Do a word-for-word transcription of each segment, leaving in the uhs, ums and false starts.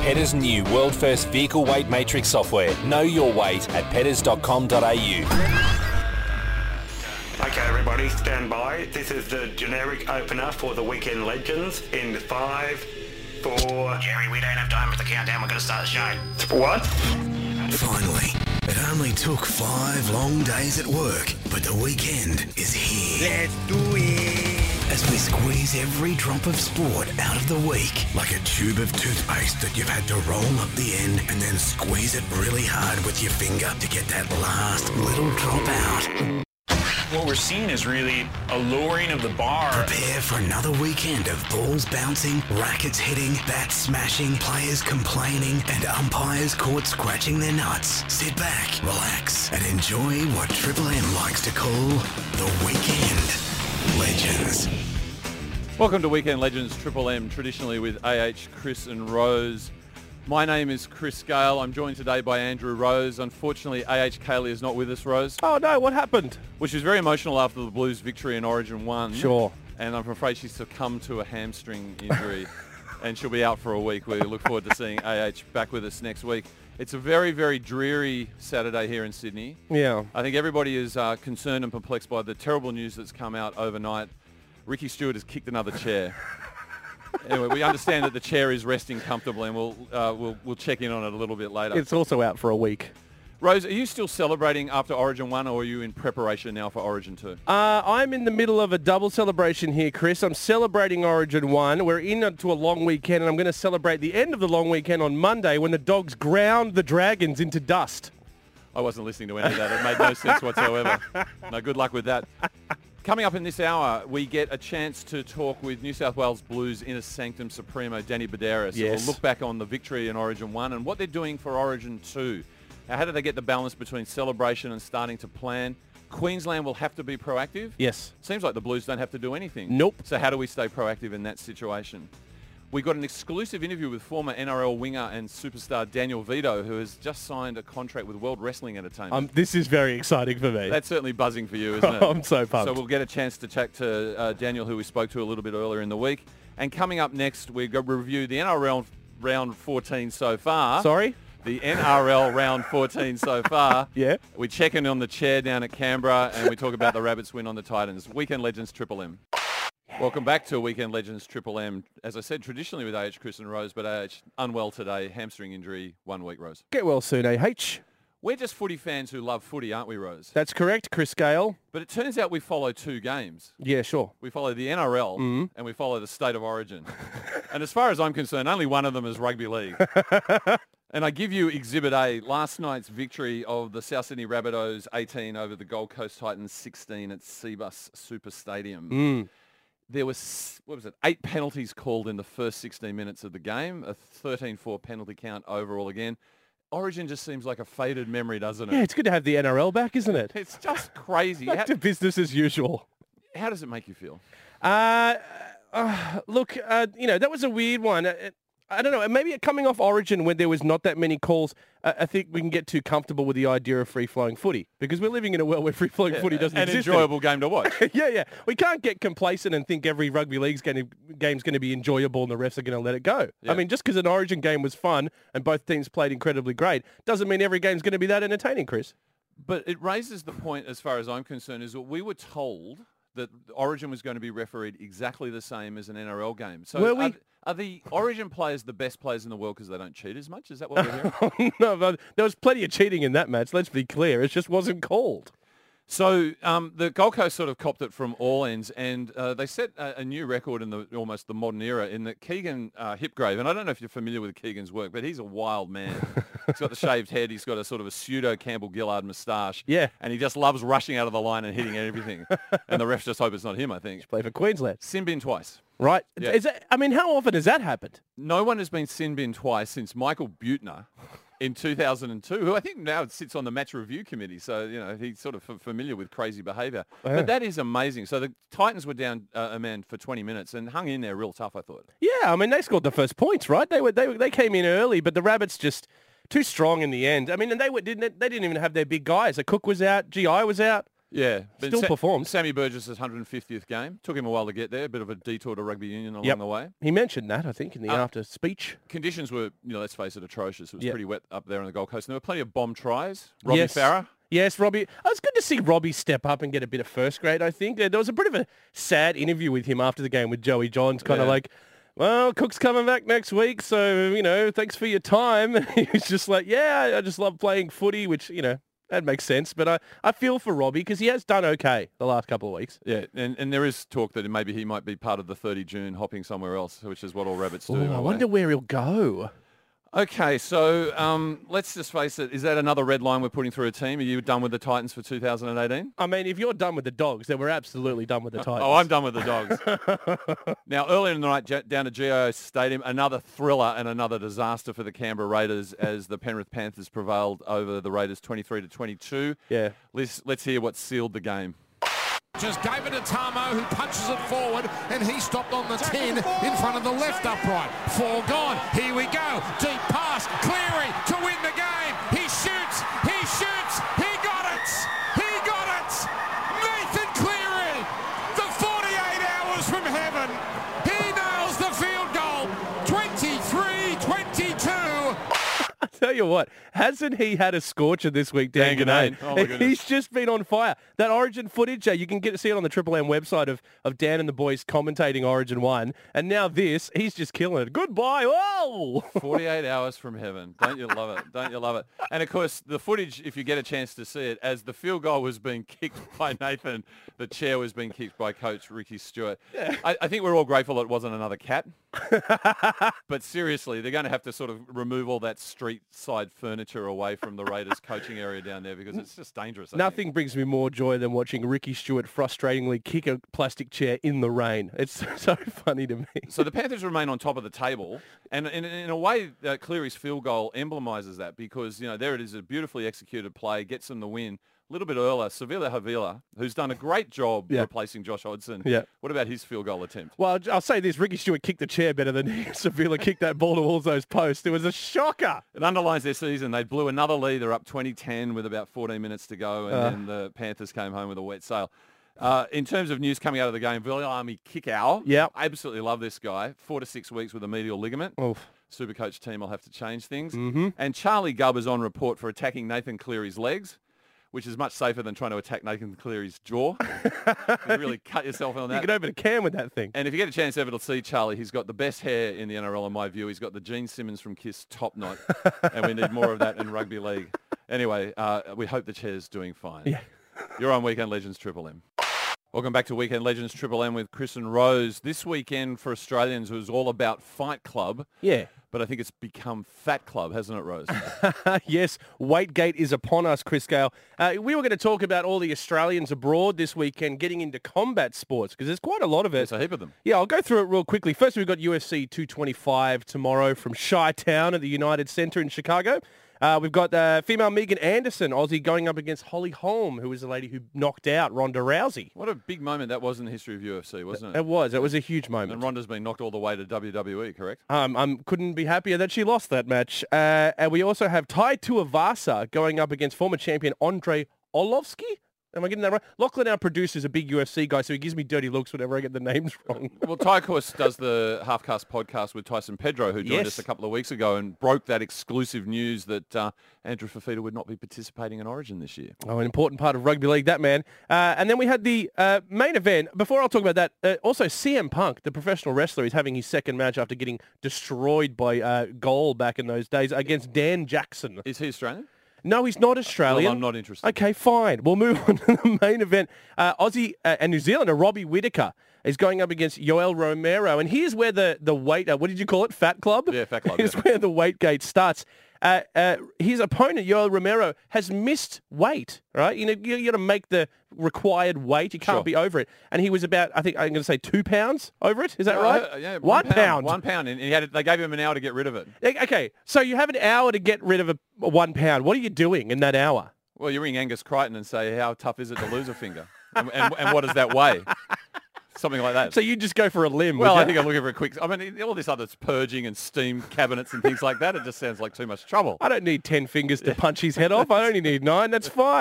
Petters' new world-first vehicle weight matrix software. Know your weight at petters dot com dot a u. Okay, everybody, stand by. This is the generic opener for the Weekend Legends in five, four... Jerry, we don't have time for the countdown. We're going to start the show. What? Finally, it only took five long days at work, but the weekend is here. Let's do it. As we squeeze every drop of sport out of the week, like a tube of toothpaste that you've had to roll up the end and then squeeze it really hard with your finger to get that last little drop out. What we're seeing is really a lowering of the bar. Prepare for another weekend of balls bouncing, rackets hitting, bats smashing, players complaining, and umpires caught scratching their nuts. Sit back, relax, and enjoy what Triple M likes to call the Weekend Legends. Welcome to Weekend Legends Triple M, traditionally with A H, Chris and Rose. My name is Chris Gale. I'm joined today by Andrew Rose. Unfortunately, A H Kaylee is not with us, Rose. Oh no, what happened? Well, she's very emotional after the Blues' victory in Origin one. Sure. And I'm afraid she's succumbed to a hamstring injury and she'll be out for a week. We look forward to seeing A H back with us next week. It's a very, very dreary Saturday here in Sydney. Yeah. I think everybody is uh, concerned and perplexed by the terrible news that's come out overnight. Ricky Stewart has kicked another chair. Anyway, we understand that the chair is resting comfortably, and we'll uh, we'll we'll check in on it a little bit later. It's also out for a week. Rose, are you still celebrating after Origin one, or are you in preparation now for Origin two? Uh, I'm in the middle of a double celebration here, Chris. I'm celebrating Origin one. We're into a long weekend, and I'm going to celebrate the end of the long weekend on Monday when the Dogs ground the Dragons into dust. I wasn't listening to any of that. It made no sense whatsoever. No, good luck with that. Coming up in this hour, we get a chance to talk with New South Wales Blues Inner Sanctum Supremo, Danny Buderus. Yes. We'll look back on the victory in Origin one and what they're doing for Origin two. How do they get the balance between celebration and starting to plan? Queensland will have to be proactive. Yes. Seems like the Blues don't have to do anything. Nope. So how do we stay proactive in that situation? We got an exclusive interview with former N R L winger and superstar Daniel Vito, who has just signed a contract with World Wrestling Entertainment. Um, this is very exciting for me. That's certainly buzzing for you, isn't it? I'm so pumped. So we'll get a chance to chat to uh, Daniel, who we spoke to a little bit earlier in the week. And coming up next, we're going to review the N R L round fourteen so far. Sorry? The N R L round fourteen so far. Yeah. We check in on the chair down at Canberra, and we talk about the Rabbits win on the Titans. Weekend Legends Triple M. Welcome back to Weekend Legends Triple M. As I said, traditionally with A H, Chris and Rose, but A H unwell today, hamstring injury, one week, Rose. Get well soon, A H. We're just footy fans who love footy, aren't we, Rose? That's correct, Chris Gale. But it turns out we follow two games. Yeah, sure. We follow the N R L Mm-hmm. and we follow the State of Origin. And as far as I'm concerned, only one of them is rugby league. And I give you Exhibit A, last night's victory of the South Sydney Rabbitohs eighteen over the Gold Coast Titans sixteen at Cbus Super Stadium. Mm. There was, what was it, eight penalties called in the first sixteen minutes of the game, a thirteen four penalty count overall again. Origin just seems like a faded memory, doesn't it? Yeah, it's good to have the N R L back, isn't it? It's just crazy. Back how, to business as usual. how does it make you feel? Uh, uh, look, uh, you know, that was a weird one. Uh, I don't know, maybe coming off Origin when there was not that many calls, uh, I think we can get too comfortable with the idea of free-flowing footy because we're living in a world where free-flowing footy doesn't An exist. An enjoyable game to watch. yeah, yeah. We can't get complacent and think every rugby league's going to, game's going to be enjoyable and the refs are going to let it go. Yeah. I mean, just because an Origin game was fun and both teams played incredibly great doesn't mean every game's going to be that entertaining, Chris. But it raises the point, as far as I'm concerned, is that we were told that Origin was going to be refereed exactly the same as an N R L game. So Were we? Are, are the Origin players the best players in the world because they don't cheat as much? Is that what we're hearing? No, but there was plenty of cheating in that match, let's be clear. It just wasn't called. So um, the Gold Coast sort of copped it from all ends, and uh, they set a, a new record in the almost the modern era in that Keegan uh, Hipgrave, and I don't know if you're familiar with Keegan's work, but he's a wild man. He's got the shaved head. He's got a sort of a pseudo Campbell Gillard moustache. Yeah. And he just loves rushing out of the line and hitting everything. And the refs just hope it's not him, I think. Play for Queensland. Sin bin twice. Right. Yeah. Is that, I mean, how often has that happened? No one has been sin bin twice since Michael Butner in two thousand two, who I think now sits on the match review committee. So, you know, he's sort of f- familiar with crazy behaviour. Yeah. But that is amazing. So the Titans were down uh, a man for twenty minutes and hung in there real tough, I thought. Yeah, I mean, they scored the first points, right? They were they they came in early, but the Rabbits just too strong in the end. I mean, and they were didn't they didn't even have their big guys. The Cook was out, G I was out. Yeah. but Still performed. Sammy Burgess' one hundred fiftieth game. Took him a while to get there. A bit of a detour to rugby union along Yep. the way. He mentioned that, I think, in the Uh, after speech. Conditions were, you know, let's face it, atrocious. It was Yep. pretty wet up there on the Gold Coast. And there were plenty of bomb tries. Robbie Yes. Farah. Yes, Robbie. Oh, it's good to see Robbie step up and get a bit of first grade, I think. There was a bit of a sad interview with him after the game with Joey Johns, kind of Yeah. like, well, Cook's coming back next week, so, you know, thanks for your time. He was just like, yeah, I just love playing footy, which, you know, that makes sense. But I, I feel for Robbie because he has done okay the last couple of weeks. Yeah, and, and there is talk that maybe he might be part of the thirty June hopping somewhere else, which is what all rabbits do. Ooh, I aren't wonder they? where he'll go. Okay, so um, let's just face it. Is that another red line we're putting through a team? Are you done with the Titans for two thousand eighteen? I mean, if you're done with the Dogs, then we're absolutely done with the Titans. Oh, I'm done with the Dogs. Now, earlier in the night, ja- down at G I O Stadium, another thriller and another disaster for the Canberra Raiders as the Penrith Panthers prevailed over the Raiders twenty-three to twenty-two. Yeah. Let's, let's hear what sealed the game. Just gave it to Tamo, who punches it forward, and he stopped on the ten in front of the left upright. Four gone. Here we go. Deep pass. Cleary to win the game. He shoots. He shoots. He got it. He got it. Nathan Cleary, the forty-eight hours from heaven. He nails the field goal. twenty-three twenty-two. I tell you what, hasn't he had a scorcher this week, Dan, Dan Ganane? Ganane. Oh, my goodness. He's just been on fire. That Origin footage, uh, you can get to see it on the Triple M website of, of Dan and the boys commentating Origin one. And now this, he's just killing it. Goodbye. Whoa! forty-eight hours from heaven. Don't you love it? Don't you love it? And, of course, the footage, if you get a chance to see it, as the field goal was being kicked by Nathan, the chair was being kicked by Coach Ricky Stewart. Yeah. I, I think we're all grateful it wasn't another cat. But seriously, they're going to have to sort of remove all that street side furniture away from the Raiders coaching area down there because it's just dangerous. I Nothing think. brings me more joy than watching Ricky Stewart frustratingly kick a plastic chair in the rain. It's so funny to me. So the Panthers remain on top of the table, and in, in a way, uh, Cleary's field goal emblemizes that because, you know, there it is, a beautifully executed play, gets them the win. A little bit earlier, Sevilla Havila, who's done a great job Yeah. replacing Josh Hodgson. Yeah. What about his field goal attempt? Well, I'll say this, Ricky Stewart kicked the chair better than Sevilla kicked that ball to all those posts. It was a shocker. It underlines their season. They blew another lead. They're up twenty ten with about fourteen minutes to go, and Uh. then the Panthers came home with a wet sail. Uh, in terms of news coming out of the game, Viliami Kikau. Yep. I absolutely love this guy. Four to six weeks with a medial ligament. Oof. Supercoach team will have to change things. Mm-hmm. And Charlie Gubb is on report for attacking Nathan Cleary's legs, which is much safer than trying to attack Nathan Cleary's jaw. You really cut yourself on You that. can open a can with that thing. And if you get a chance ever to see Charlie, he's got the best hair in the N R L in my view. He's got the Gene Simmons from Kiss top knot, and we need more of that in rugby league. Anyway, uh, we hope the chair's doing fine. Yeah. You're on Weekend Legends Triple M. Welcome back to Weekend Legends Triple M with Chris and Rose. This weekend for Australians was all about Fight Club. Yeah. But I think it's become Fat Club, hasn't it, Rose? Yes, Weightgate is upon us, Chris Gale. Uh, we were going to talk about all the Australians abroad this weekend getting into combat sports because there's quite a lot of it. There's a heap of them. Yeah, I'll go through it real quickly. First, we've got U F C two twenty-five tomorrow from Chi-Town at the United Center in Chicago. Uh, we've got uh, female Megan Anderson, Aussie, going up against Holly Holm, who was the lady who knocked out Ronda Rousey. What a big moment that was in the history of U F C, wasn't it? It was. It was a huge moment. And Ronda's been knocked all the way to W W E, correct? Um, I couldn't be happier that she lost that match. Uh, and we also have Tai Tuivasa going up against former champion Andrei Orlovsky. Am I getting that right? Lachlan, our producer, is a big U F C guy, so he gives me dirty looks whenever I get the names wrong. Well, Ty, of course, does the Half-Cast podcast with Tyson Pedro, who joined Yes. us a couple of weeks ago and broke that exclusive news that uh, Andrew Fafita would not be participating in Origin this year. Oh, an important part of rugby league, that man. Uh, and then we had the uh, main event. Before I'll talk about that, uh, also C M Punk, the professional wrestler, is having his second match after getting destroyed by uh, Goal back in those days against Dan Jackson. Is he Australian? No, he's not Australian. Well, I'm not interested. Okay, fine. We'll move on to the main event. Uh, Aussie uh, and New Zealander Robbie Whittaker is going up against Yoel Romero. And here's where the, the weight, uh, what did you call it, Fat Club? Yeah, Fat Club, Here's yeah. where the weight gate starts. Uh, uh, his opponent, Yoel Romero, has missed weight, right? You know, you, you got to make the required weight. You can't Sure. be over it. And he was about, I think, I'm going to say two pounds over it. Is that Uh, right? uh, yeah, one pound. One pound. And he had, they gave him an hour to get rid of it. Okay, so you have an hour to get rid of a, a one pound. What are you doing in that hour? Well, you ring Angus Crichton and say, how tough is it to lose a finger? and, and, and what does that weigh? Something like that. So you just go for a limb. Well, would I you? think I'm looking for a quick... I mean, all this other purging and steam cabinets and things like that, it just sounds like too much trouble. I don't need ten fingers to punch his head off. I only need nine. That's fine.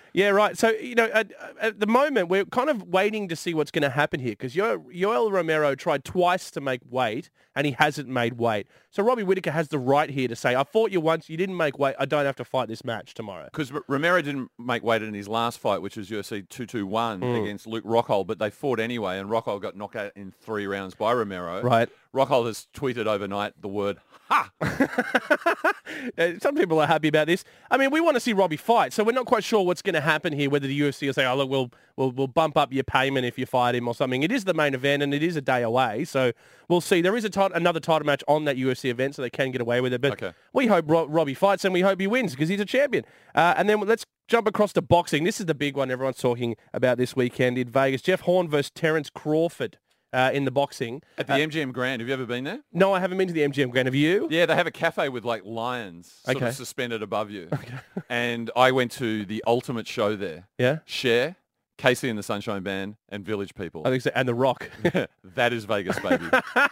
Yeah, right. So, you know, at, at the moment, we're kind of waiting to see what's going to happen here because Yo- Yoel Romero tried twice to make weight and he hasn't made weight. So Robbie Whittaker has the right here to say, I fought you once, you didn't make weight, I don't have to fight this match tomorrow. Because Romero didn't make weight in his last fight, which was U F C two twenty-one mm. against Luke Rockhold, but they fought anyway, and Rockhold got knocked out in three rounds by Romero. Right. Rockhold has tweeted overnight the word, ha! Some people are happy about this. I mean, we want to see Robbie fight, so we're not quite sure what's going to happen here, whether the U F C will say, oh, look, we'll, we'll, we'll bump up your payment if you fight him or something. It is the main event, and it is a day away, so we'll see. There is a t- another title match on that U F C event, so they can get away with it, but okay. we hope Ro- Robbie fights, and we hope he wins, because he's a champion. Uh, and then let's jump across to boxing. This is the big one everyone's talking about this weekend in Vegas. Jeff Horn versus Terence Crawford. Uh, in the boxing. At the uh, M G M Grand. Have you ever been there? No, I haven't been to the M G M Grand. Have you? Yeah, they have a cafe with like lions sort okay. of suspended above you. Okay. And I went to the ultimate show there. Yeah? Cher, Casey and the Sunshine Band, and Village People. I think so. And The Rock. That is Vegas, baby.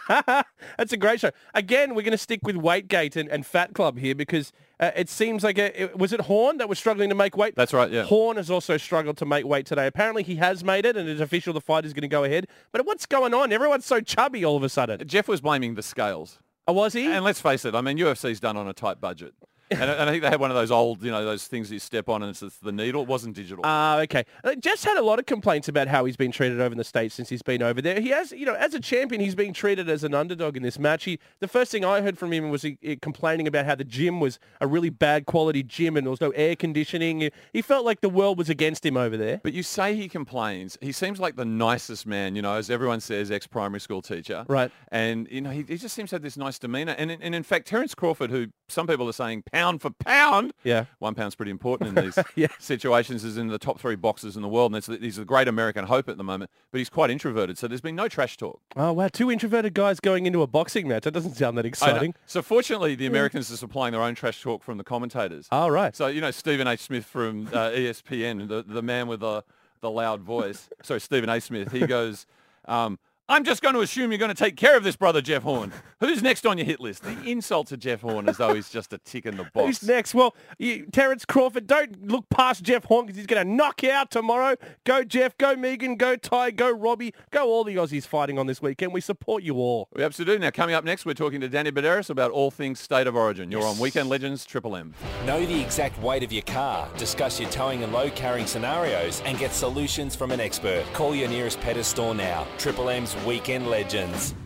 That's a great show. Again, we're going to stick with Weightgate and, and Fat Club here because uh, it seems like, a, it, was it Horn that was struggling to make weight? That's right, yeah. Horn has also struggled to make weight today. Apparently he has made it and it's official the fight is going to go ahead. But what's going on? Everyone's so chubby all of a sudden. Jeff was blaming the scales. Oh, was he? And let's face it, I mean, U F C's done on a tight budget. and, and I think they had one of those old, you know, those things you step on and it's, it's the needle. It wasn't digital. Ah, uh, okay. Jeff's had a lot of complaints about how he's been treated over in the States since he's been over there. He has, you know, as a champion, he's being treated as an underdog in this match. He, the first thing I heard from him was he, he complaining about how the gym was a really bad quality gym and there was no air conditioning. He felt like the world was against him over there. But you say he complains. He seems like the nicest man, you know, as everyone says, ex-primary school teacher. Right. And, you know, he, he just seems to have this nice demeanour. And, and in fact, Terence Crawford, who some people are saying pound for pound, yeah, one pound's pretty important in these yeah. situations, is in the top three boxers in the world. And it's, he's a great American hope at the moment, but he's quite introverted. So there's been no trash talk. Oh, wow. Two introverted guys going into a boxing match. That doesn't sound that exciting. So fortunately, the Americans are supplying their own trash talk from the commentators. Oh, right. So, you know, Stephen A. Smith from uh, E S P N, the, the man with the, the loud voice. Sorry, Stephen A. Smith. He goes, um, I'm just going to assume you're going to take care of this, brother Jeff Horn. Who's next on your hit list? The insult to Jeff Horn as though he's just a tick in the box. Who's next? Well, you, Terence Crawford, don't look past Jeff Horn because he's going to knock you out tomorrow. Go Jeff, go Megan, go Ty, go Robbie, go all the Aussies fighting on this weekend. We support you all. We absolutely do. Now, coming up next, we're talking to Danny Baderis about all things State of Origin. You're yes. on Weekend Legends Triple M. Know the exact weight of your car, discuss your towing and load carrying scenarios, and get solutions from an expert. Call your nearest Pettis store now. Triple M's Weekend Legends.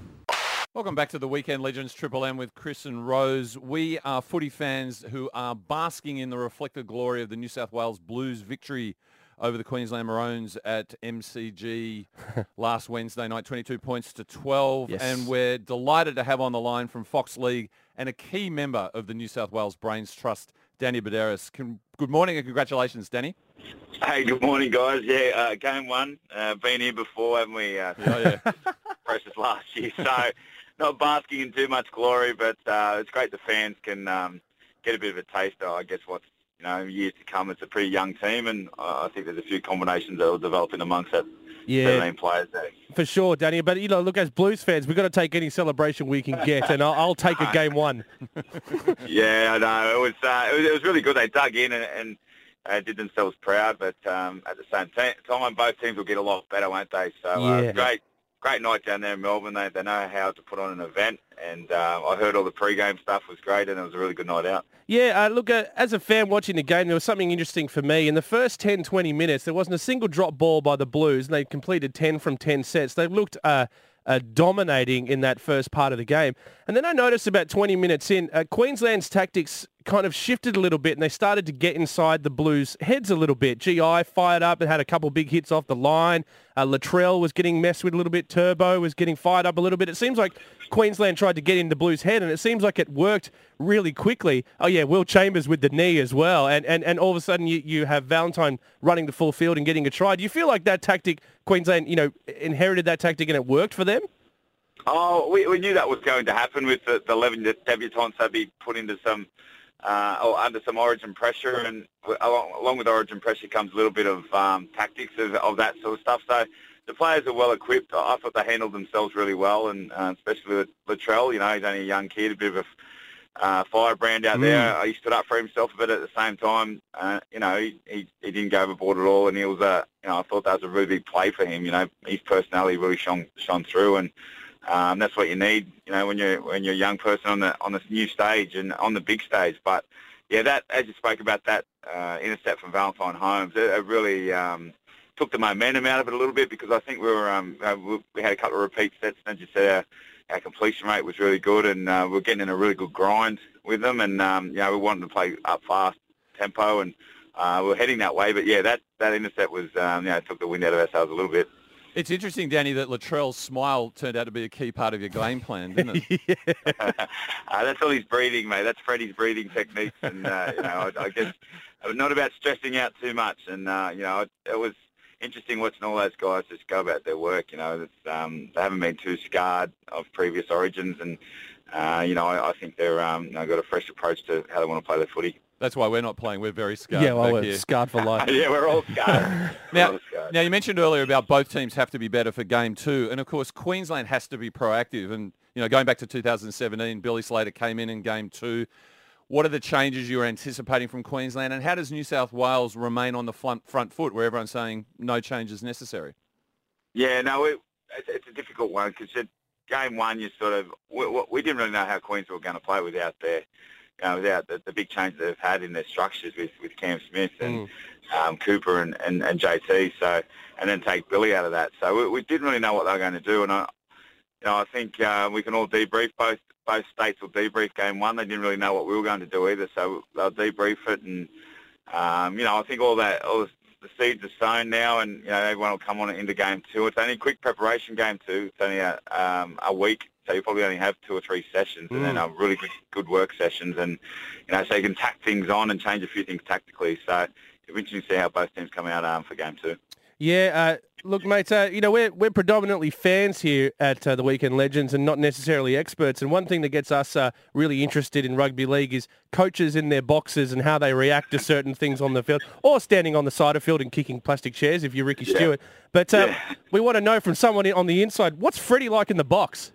Welcome back to the Weekend Legends Triple M with Chris and Rose. We are footy fans who are basking in the reflected glory of the New South Wales Blues victory over the Queensland Maroons at M C G last Wednesday night, twenty-two points to twelve. Yes. And we're delighted to have on the line from Fox League and a key member of the New South Wales Brains Trust, Danny Baderis. Can, good morning and congratulations, Danny. Hey, good morning, guys. Yeah, uh, game one. Uh, been here before, haven't we? Uh, oh, yeah. Process last year. So not basking in too much glory, but uh, it's great the fans can um, get a bit of a taste of, I guess, what's, you know, years to come. It's a pretty young team, and uh, I think there's a few combinations that will develop in amongst that yeah. seventeen players there. For sure, Danny. But, you know, look, as Blues fans, we've got to take any celebration we can get, and I'll, I'll take a game one. Yeah, I know. It was, uh, it was, it was really good. They dug in and... and Uh, did themselves proud, but um, at the same time, both teams will get a lot better, won't they? So uh, yeah. great, great night down there in Melbourne. They they know how to put on an event, and uh, I heard all the pre-game stuff was great, and it was a really good night out. Yeah, uh, look, uh, as a fan watching the game, there was something interesting for me. In the first ten, twenty minutes, there wasn't a single drop ball by the Blues, and they completed ten from ten sets. They looked uh, uh, dominating in that first part of the game. And then I noticed about twenty minutes in, uh, Queensland's tactics kind of shifted a little bit, and they started to get inside the Blues' heads a little bit. G I fired up and had a couple big hits off the line. Uh, Latrell was getting messed with a little bit. Turbo was getting fired up a little bit. It seems like Queensland tried to get in the Blues' head, and it seems like it worked really quickly. Oh, yeah, Will Chambers with the knee as well. And and, and all of a sudden, you, you have Valentine running the full field and getting a try. Do you feel like that tactic, Queensland, you know, inherited that tactic and it worked for them? Oh, we, we knew that was going to happen with the, the eleven debutants. They'd be put into some... Uh, or under some Origin pressure, and along, along with Origin pressure comes a little bit of um, tactics of, of that sort of stuff. So the players are well equipped. I thought they handled themselves really well, and uh, especially with Latrell. You know, he's only a young kid, a bit of a uh, firebrand out mm. there. He stood up for himself a bit at the same time. Uh, you know, he, he he didn't go overboard at all, and he was a you know I thought that was a really big play for him. You know, his personality really shone shone through, and um, that's what you need. You know, when you're when you're a young person on the on the new stage and on the big stage. But yeah, that as you spoke about that uh, intercept from Valentine Holmes, it, it really um, took the momentum out of it a little bit, because I think we were um, we had a couple of repeat sets, and as you said, our, our completion rate was really good, and uh, we we're getting in a really good grind with them, and um, you know we wanted to play up fast tempo, and uh, we we're heading that way. But yeah, that that intercept was um, you know took the wind out of ourselves a little bit. It's interesting, Danny, that Latrell's smile turned out to be a key part of your game plan, didn't it? yeah. uh, that's all his breathing, mate. That's Freddie's breathing techniques, and uh, you know, I, I guess not about stressing out too much. And uh, you know, it, it was interesting watching all those guys just go about their work. You know, it's, um, they haven't been too scarred of previous origins, and uh, you know, I, I think they're um, you know, got a fresh approach to how they want to play their footy. That's why we're not playing. We're very scarred. Yeah, well, back we're here. scarred for life. yeah, we're all scarred. now, all scarred. now, you mentioned earlier about both teams have to be better for game two. And, of course, Queensland has to be proactive. And, you know, going back to two thousand seventeen, Billy Slater came in in game two. What are the changes you're anticipating from Queensland? And how does New South Wales remain on the front, front foot where everyone's saying no changes necessary? Yeah, no, it, it's, it's a difficult one, because game one, you sort of, we, we didn't really know how Queensland were going to play without their, you know, without the, the big change they've had in their structures with, with Cam Smith and mm. um, Cooper and, and, and J T, so, and then take Billy out of that. So we, we didn't really know what they were going to do, and I, you know, I think uh, we can all debrief. Both both states will debrief game one. They didn't really know what we were going to do either, so they'll debrief it, and um, you know, I think all that, all the, the seeds are sown now, and you know, everyone will come on into game two. It's only a quick preparation game two. It's only a, um, a week. So you probably only have two or three sessions, and mm. then a really good, good work sessions, and you know, so you can tack things on and change a few things tactically. So it'll be interesting to see how both teams come out um, for game two. Yeah, uh, look, mate, uh, you know, we're we're predominantly fans here at uh, the Weekend Legends, and not necessarily experts. And one thing that gets us uh, really interested in rugby league is coaches in their boxes and how they react to certain things on the field, or standing on the side of the field and kicking plastic chairs if you're Ricky yeah. Stewart. But uh, yeah. we want to know from someone on the inside, what's Freddie like in the box?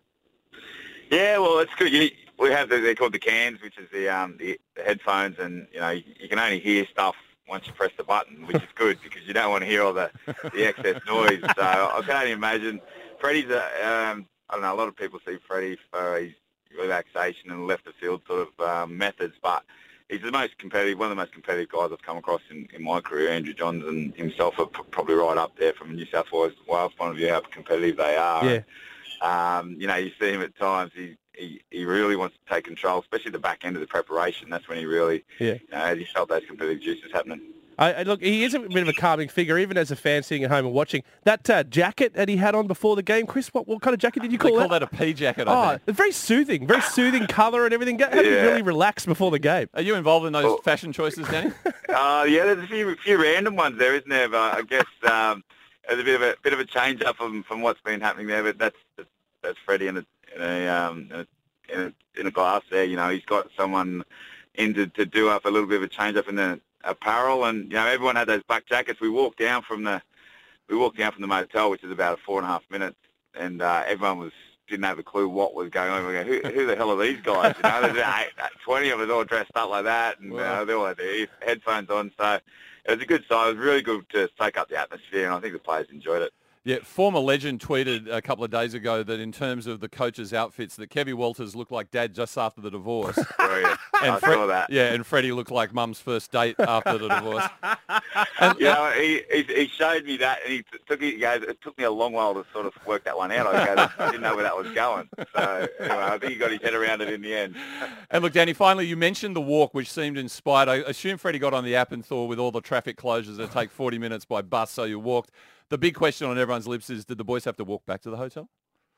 Yeah, well, it's good. You, we have the, they're called the cans, which is the um the, the headphones, and you know you, you can only hear stuff once you press the button, which is good because you don't want to hear all the, the excess noise. So I can only imagine. Freddie's a, um, I don't know, a lot of people see Freddie for his relaxation and left the field sort of um, methods, but he's the most competitive, one of the most competitive guys I've come across in, in my career. Andrew Johns and himself are p- probably right up there from a New South Wales, Wales point of view, how competitive they are. Yeah. Um, you know, you see him at times, he, he he really wants to take control, especially the back end of the preparation. That's when he really, yeah. you know, he felt those competitive juices happening. I, I look, he is a bit of a calming figure, even as a fan sitting at home and watching. That uh, jacket that he had on before the game, Chris, what, what kind of jacket did you call they that? They call that a pea jacket, I oh, think. It's very soothing, very soothing colour and everything. How do you Yeah. really relax before the game? Are you involved in those Well- fashion choices, Danny? Uh, yeah, there's a few few random ones there, isn't there? But I guess um, there's a bit of a bit of a change up from, from what's been happening there. But that's that's, that's Freddie in a in a, um, in a in a in a glass there. You know, he's got someone in to, to do up a little bit of a change up in the apparel, and you know, everyone had those black jackets. We walked down from the we walked down from the motel, which is about four and a half minutes, and uh, everyone was didn't have a clue what was going on. We go, who, who the hell are these guys? You know, there's eight, twenty of us all dressed up like that, and uh, they all had their headphones on. So it was a good sign. It was really good to soak up the atmosphere, and I think the players enjoyed it. Yeah, former legend tweeted a couple of days ago that in terms of the coaches' outfits, that Kevy Walters looked like Dad just after the divorce. Brilliant. and I Fre- saw that. Yeah, and Freddie looked like Mum's first date after the divorce. And, You know, he, he he showed me that, and he t- took it. He goes, it took me a long while to sort of work that one out. I, goes, I didn't know where that was going. So anyway, I think he got his head around it in the end. and look, Danny, finally, you mentioned the walk, which seemed inspired. I assume Freddie got on the app and thought with all the traffic closures, it'd take forty minutes by bus, so you walked. The big question on everyone's lips is, did the boys have to walk back to the hotel?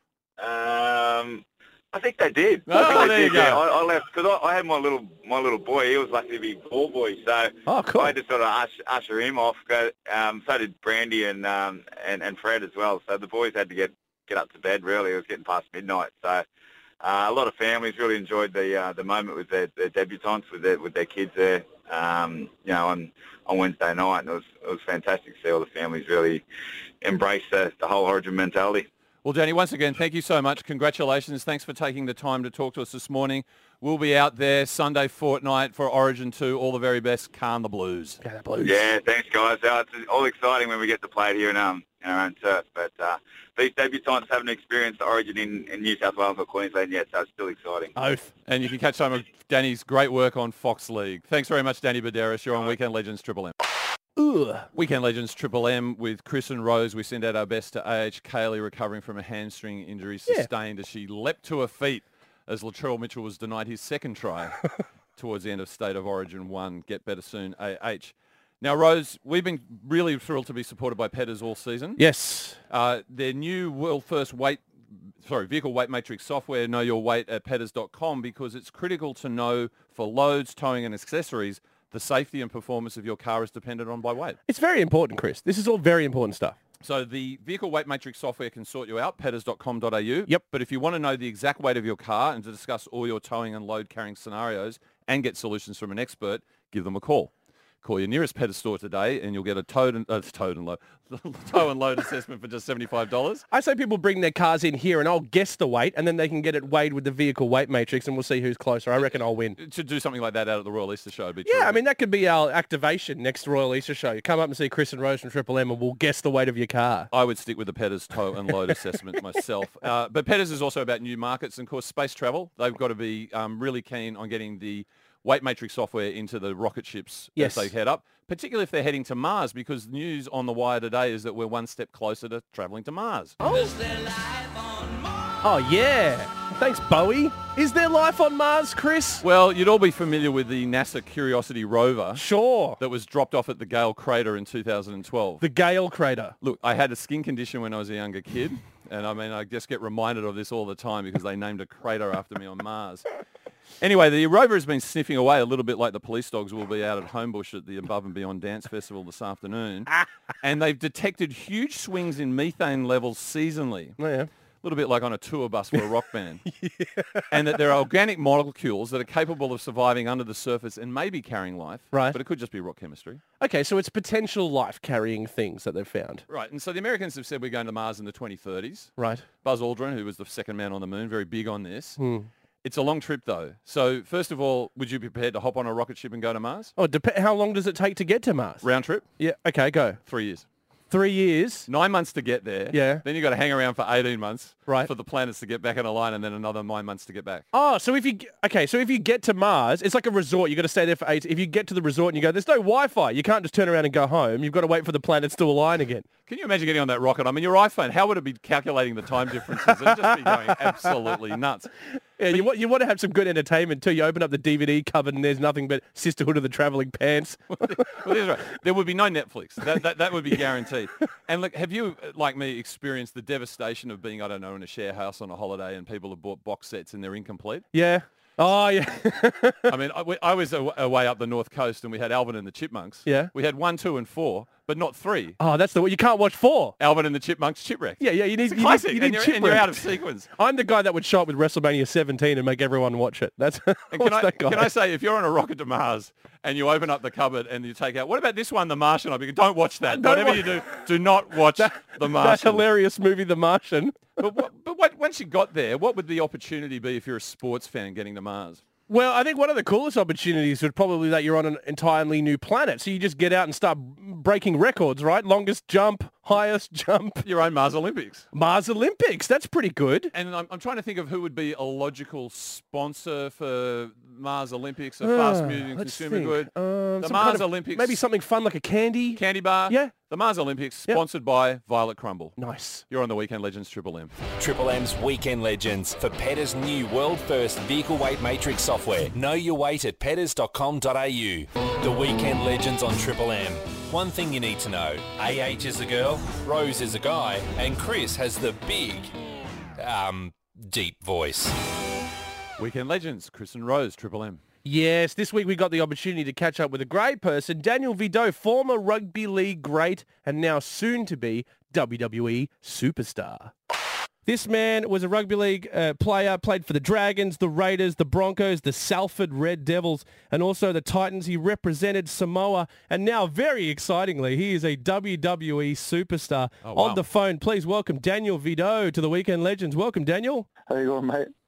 Um, I think they did. Oh, I think they there you did, go. yeah. I, I left because I, I had my little my little boy. He was lucky to be ball boy, so Oh, cool. I had to sort of usher, usher him off. Go, um, so did Brandy and um and, and Fred as well. So the boys had to get get up to bed. Really, it was getting past midnight. So uh, a lot of families really enjoyed the uh, the moment with their, their debutantes with their with their kids there. Um, you know, on on Wednesday night, and it was it was fantastic to see all the families really embrace the, the whole Origin mentality. Well, Danny, once again, thank you so much. Congratulations. Thanks for taking the time to talk to us this morning. We'll be out there Sunday fortnight for Origin two. All the very best. Calm the Blues. Go the Blues. Yeah, thanks, guys. Uh, it's all exciting when we get to play it here in, um, in our own turf. But uh, these debutants haven't experienced Origin in, in New South Wales or Queensland yet, so it's still exciting. Oath. And you can catch some of Danny's great work on Fox League. Thanks very much, Danny Baderis. You're on Weekend Legends Triple M. Ugh. Weekend Legends Triple M with Chris and Rose. We send out our best to A H Kaylee, recovering from a hamstring injury sustained yeah. as she leapt to her feet as Latrell Mitchell was denied his second try towards the end of State of Origin one. Get better soon, A H. Now, Rose, we've been really thrilled to be supported by Petters all season. Yes. Uh, their new world first weight, sorry, vehicle weight matrix software, Know Your Weight at petters dot com, because it's critical to know for loads, towing and accessories, the safety and performance of your car is dependent on by weight. It's very important, Chris. This is all very important stuff. So the vehicle weight matrix software can sort you out, petters dot com dot a u. Yep. But if you want to know the exact weight of your car and to discuss all your towing and load carrying scenarios and get solutions from an expert, give them a call. Call your nearest Petters store today and you'll get a towed and, uh, towed and load, tow and load assessment for just seventy-five dollars. I say people bring their cars in here and I'll guess the weight and then they can get it weighed with the vehicle weight matrix and we'll see who's closer. I reckon I'll win. To do something like that out at the Royal Easter Show would be Yeah, terrific. I mean, that could be our activation next Royal Easter Show. You come up and see Chris and Rose from Triple M and we'll guess the weight of your car. I would stick with the Petters tow and load assessment myself. Uh, but Petters is also about new markets and, of course, space travel. They've got to be um, really keen on getting the weight matrix software into the rocket ships yes. as they head up, particularly if they're heading to Mars, because news on the wire today is that we're one step closer to travelling to Mars. Oh, oh yeah. Thanks, Bowie. Is there life on Mars, Chris? Well, you'd all be familiar with the NASA Curiosity rover. Sure. That was dropped off at the Gale Crater in two thousand twelve. The Gale Crater. Look, I had a skin condition when I was a younger kid, and I mean, I just get reminded of this all the time because they named a crater after me on Mars. Anyway, the rover has been sniffing away a little bit like the police dogs will be out at Homebush at the Above and Beyond Dance Festival this afternoon. And they've detected huge swings in methane levels seasonally. Oh, yeah. A little bit like on a tour bus for a rock band. yeah. And that there are organic molecules that are capable of surviving under the surface and maybe carrying life. Right. But it could just be rock chemistry. Okay, so it's potential life-carrying things that they've found. Right. And so the Americans have said we're going to Mars in the twenty thirties. Right. Buzz Aldrin, who was the second man on the moon, very big on this. Hmm. It's a long trip, though. So, first of all, would you be prepared to hop on a rocket ship and go to Mars? Oh, dep- how long does it take to get to Mars? Round trip? Yeah, okay, go. Three years. Three years? Nine months to get there. Yeah. Then you've got to hang around for eighteen months right. for the planets to get back in a line and then another nine months to get back. Oh, so if you... Okay, so if you get to Mars, it's like a resort. You've got to stay there for eight... If you get to the resort and you go, there's no Wi-Fi. You can't just turn around and go home. You've got to wait for the planets to align again. Can you imagine getting on that rocket? I mean, your iPhone, how would it be calculating the time differences? It'd just be going absolutely nuts. Yeah, you want, you want to have some good entertainment too. You open up the D V D cupboard and there's nothing but Sisterhood of the Travelling Pants. well, that's right. There would be no Netflix. That, that, that would be guaranteed. And look, have you, like me, experienced the devastation of being, I don't know, in a share house on a holiday and people have bought box sets and they're incomplete? Yeah. Oh, yeah. I mean, I, I was away up the North Coast and we had Alvin and the Chipmunks. Yeah. We had one, two and four, but not three. Oh, that's the way. You can't watch four. Alvin and the Chipmunks Chipwreck. Yeah, yeah. You need, it's a you classic. need, you and, need you're, and you're out of sequence. I'm the guy that would show up with WrestleMania seventeen and make everyone watch it. That's and can, I, that guy. can I say, if you're on a rocket to Mars and you open up the cupboard and you take out, what about this one, The Martian? I mean, don't watch that. Don't Whatever watch, you do, do not watch that, The Martian. That hilarious movie, The Martian. But, what, but what, once you got there, what would the opportunity be if you're a sports fan getting to Mars? Well, I think one of the coolest opportunities would probably that you're on an entirely new planet. So you just get out and start breaking records, right? Longest jump, highest jump. Your own Mars Olympics. Mars Olympics. That's pretty good. And I'm, I'm trying to think of who would be a logical sponsor for Mars Olympics, a fast-moving uh, consumer think. good. Um, the some Mars kind of, Olympics. Maybe something fun like a candy. Candy bar. Yeah. The Mars Olympics, Yep. sponsored by Violet Crumble. Nice. You're on the Weekend Legends Triple M. Triple M's Weekend Legends for Petters' new world-first vehicle weight matrix software. Know your weight at petters dot com dot a u. The Weekend Legends on Triple M. One thing you need to know. A H is a girl, Rose is a guy, and Chris has the big, um, deep voice. Weekend Legends, Chris and Rose, Triple M. Yes, this week we got the opportunity to catch up with a great person, Daniel Vidot, former rugby league great and now soon to be W W E superstar. This man was a rugby league uh, player, played for the Dragons, the Raiders, the Broncos, the Salford Red Devils, and also the Titans. He represented Samoa, and now, very excitingly, he is a W W E superstar. Oh, wow. On the phone, please welcome Daniel Vidot to the Weekend Legends. Welcome, Daniel. How you going, mate?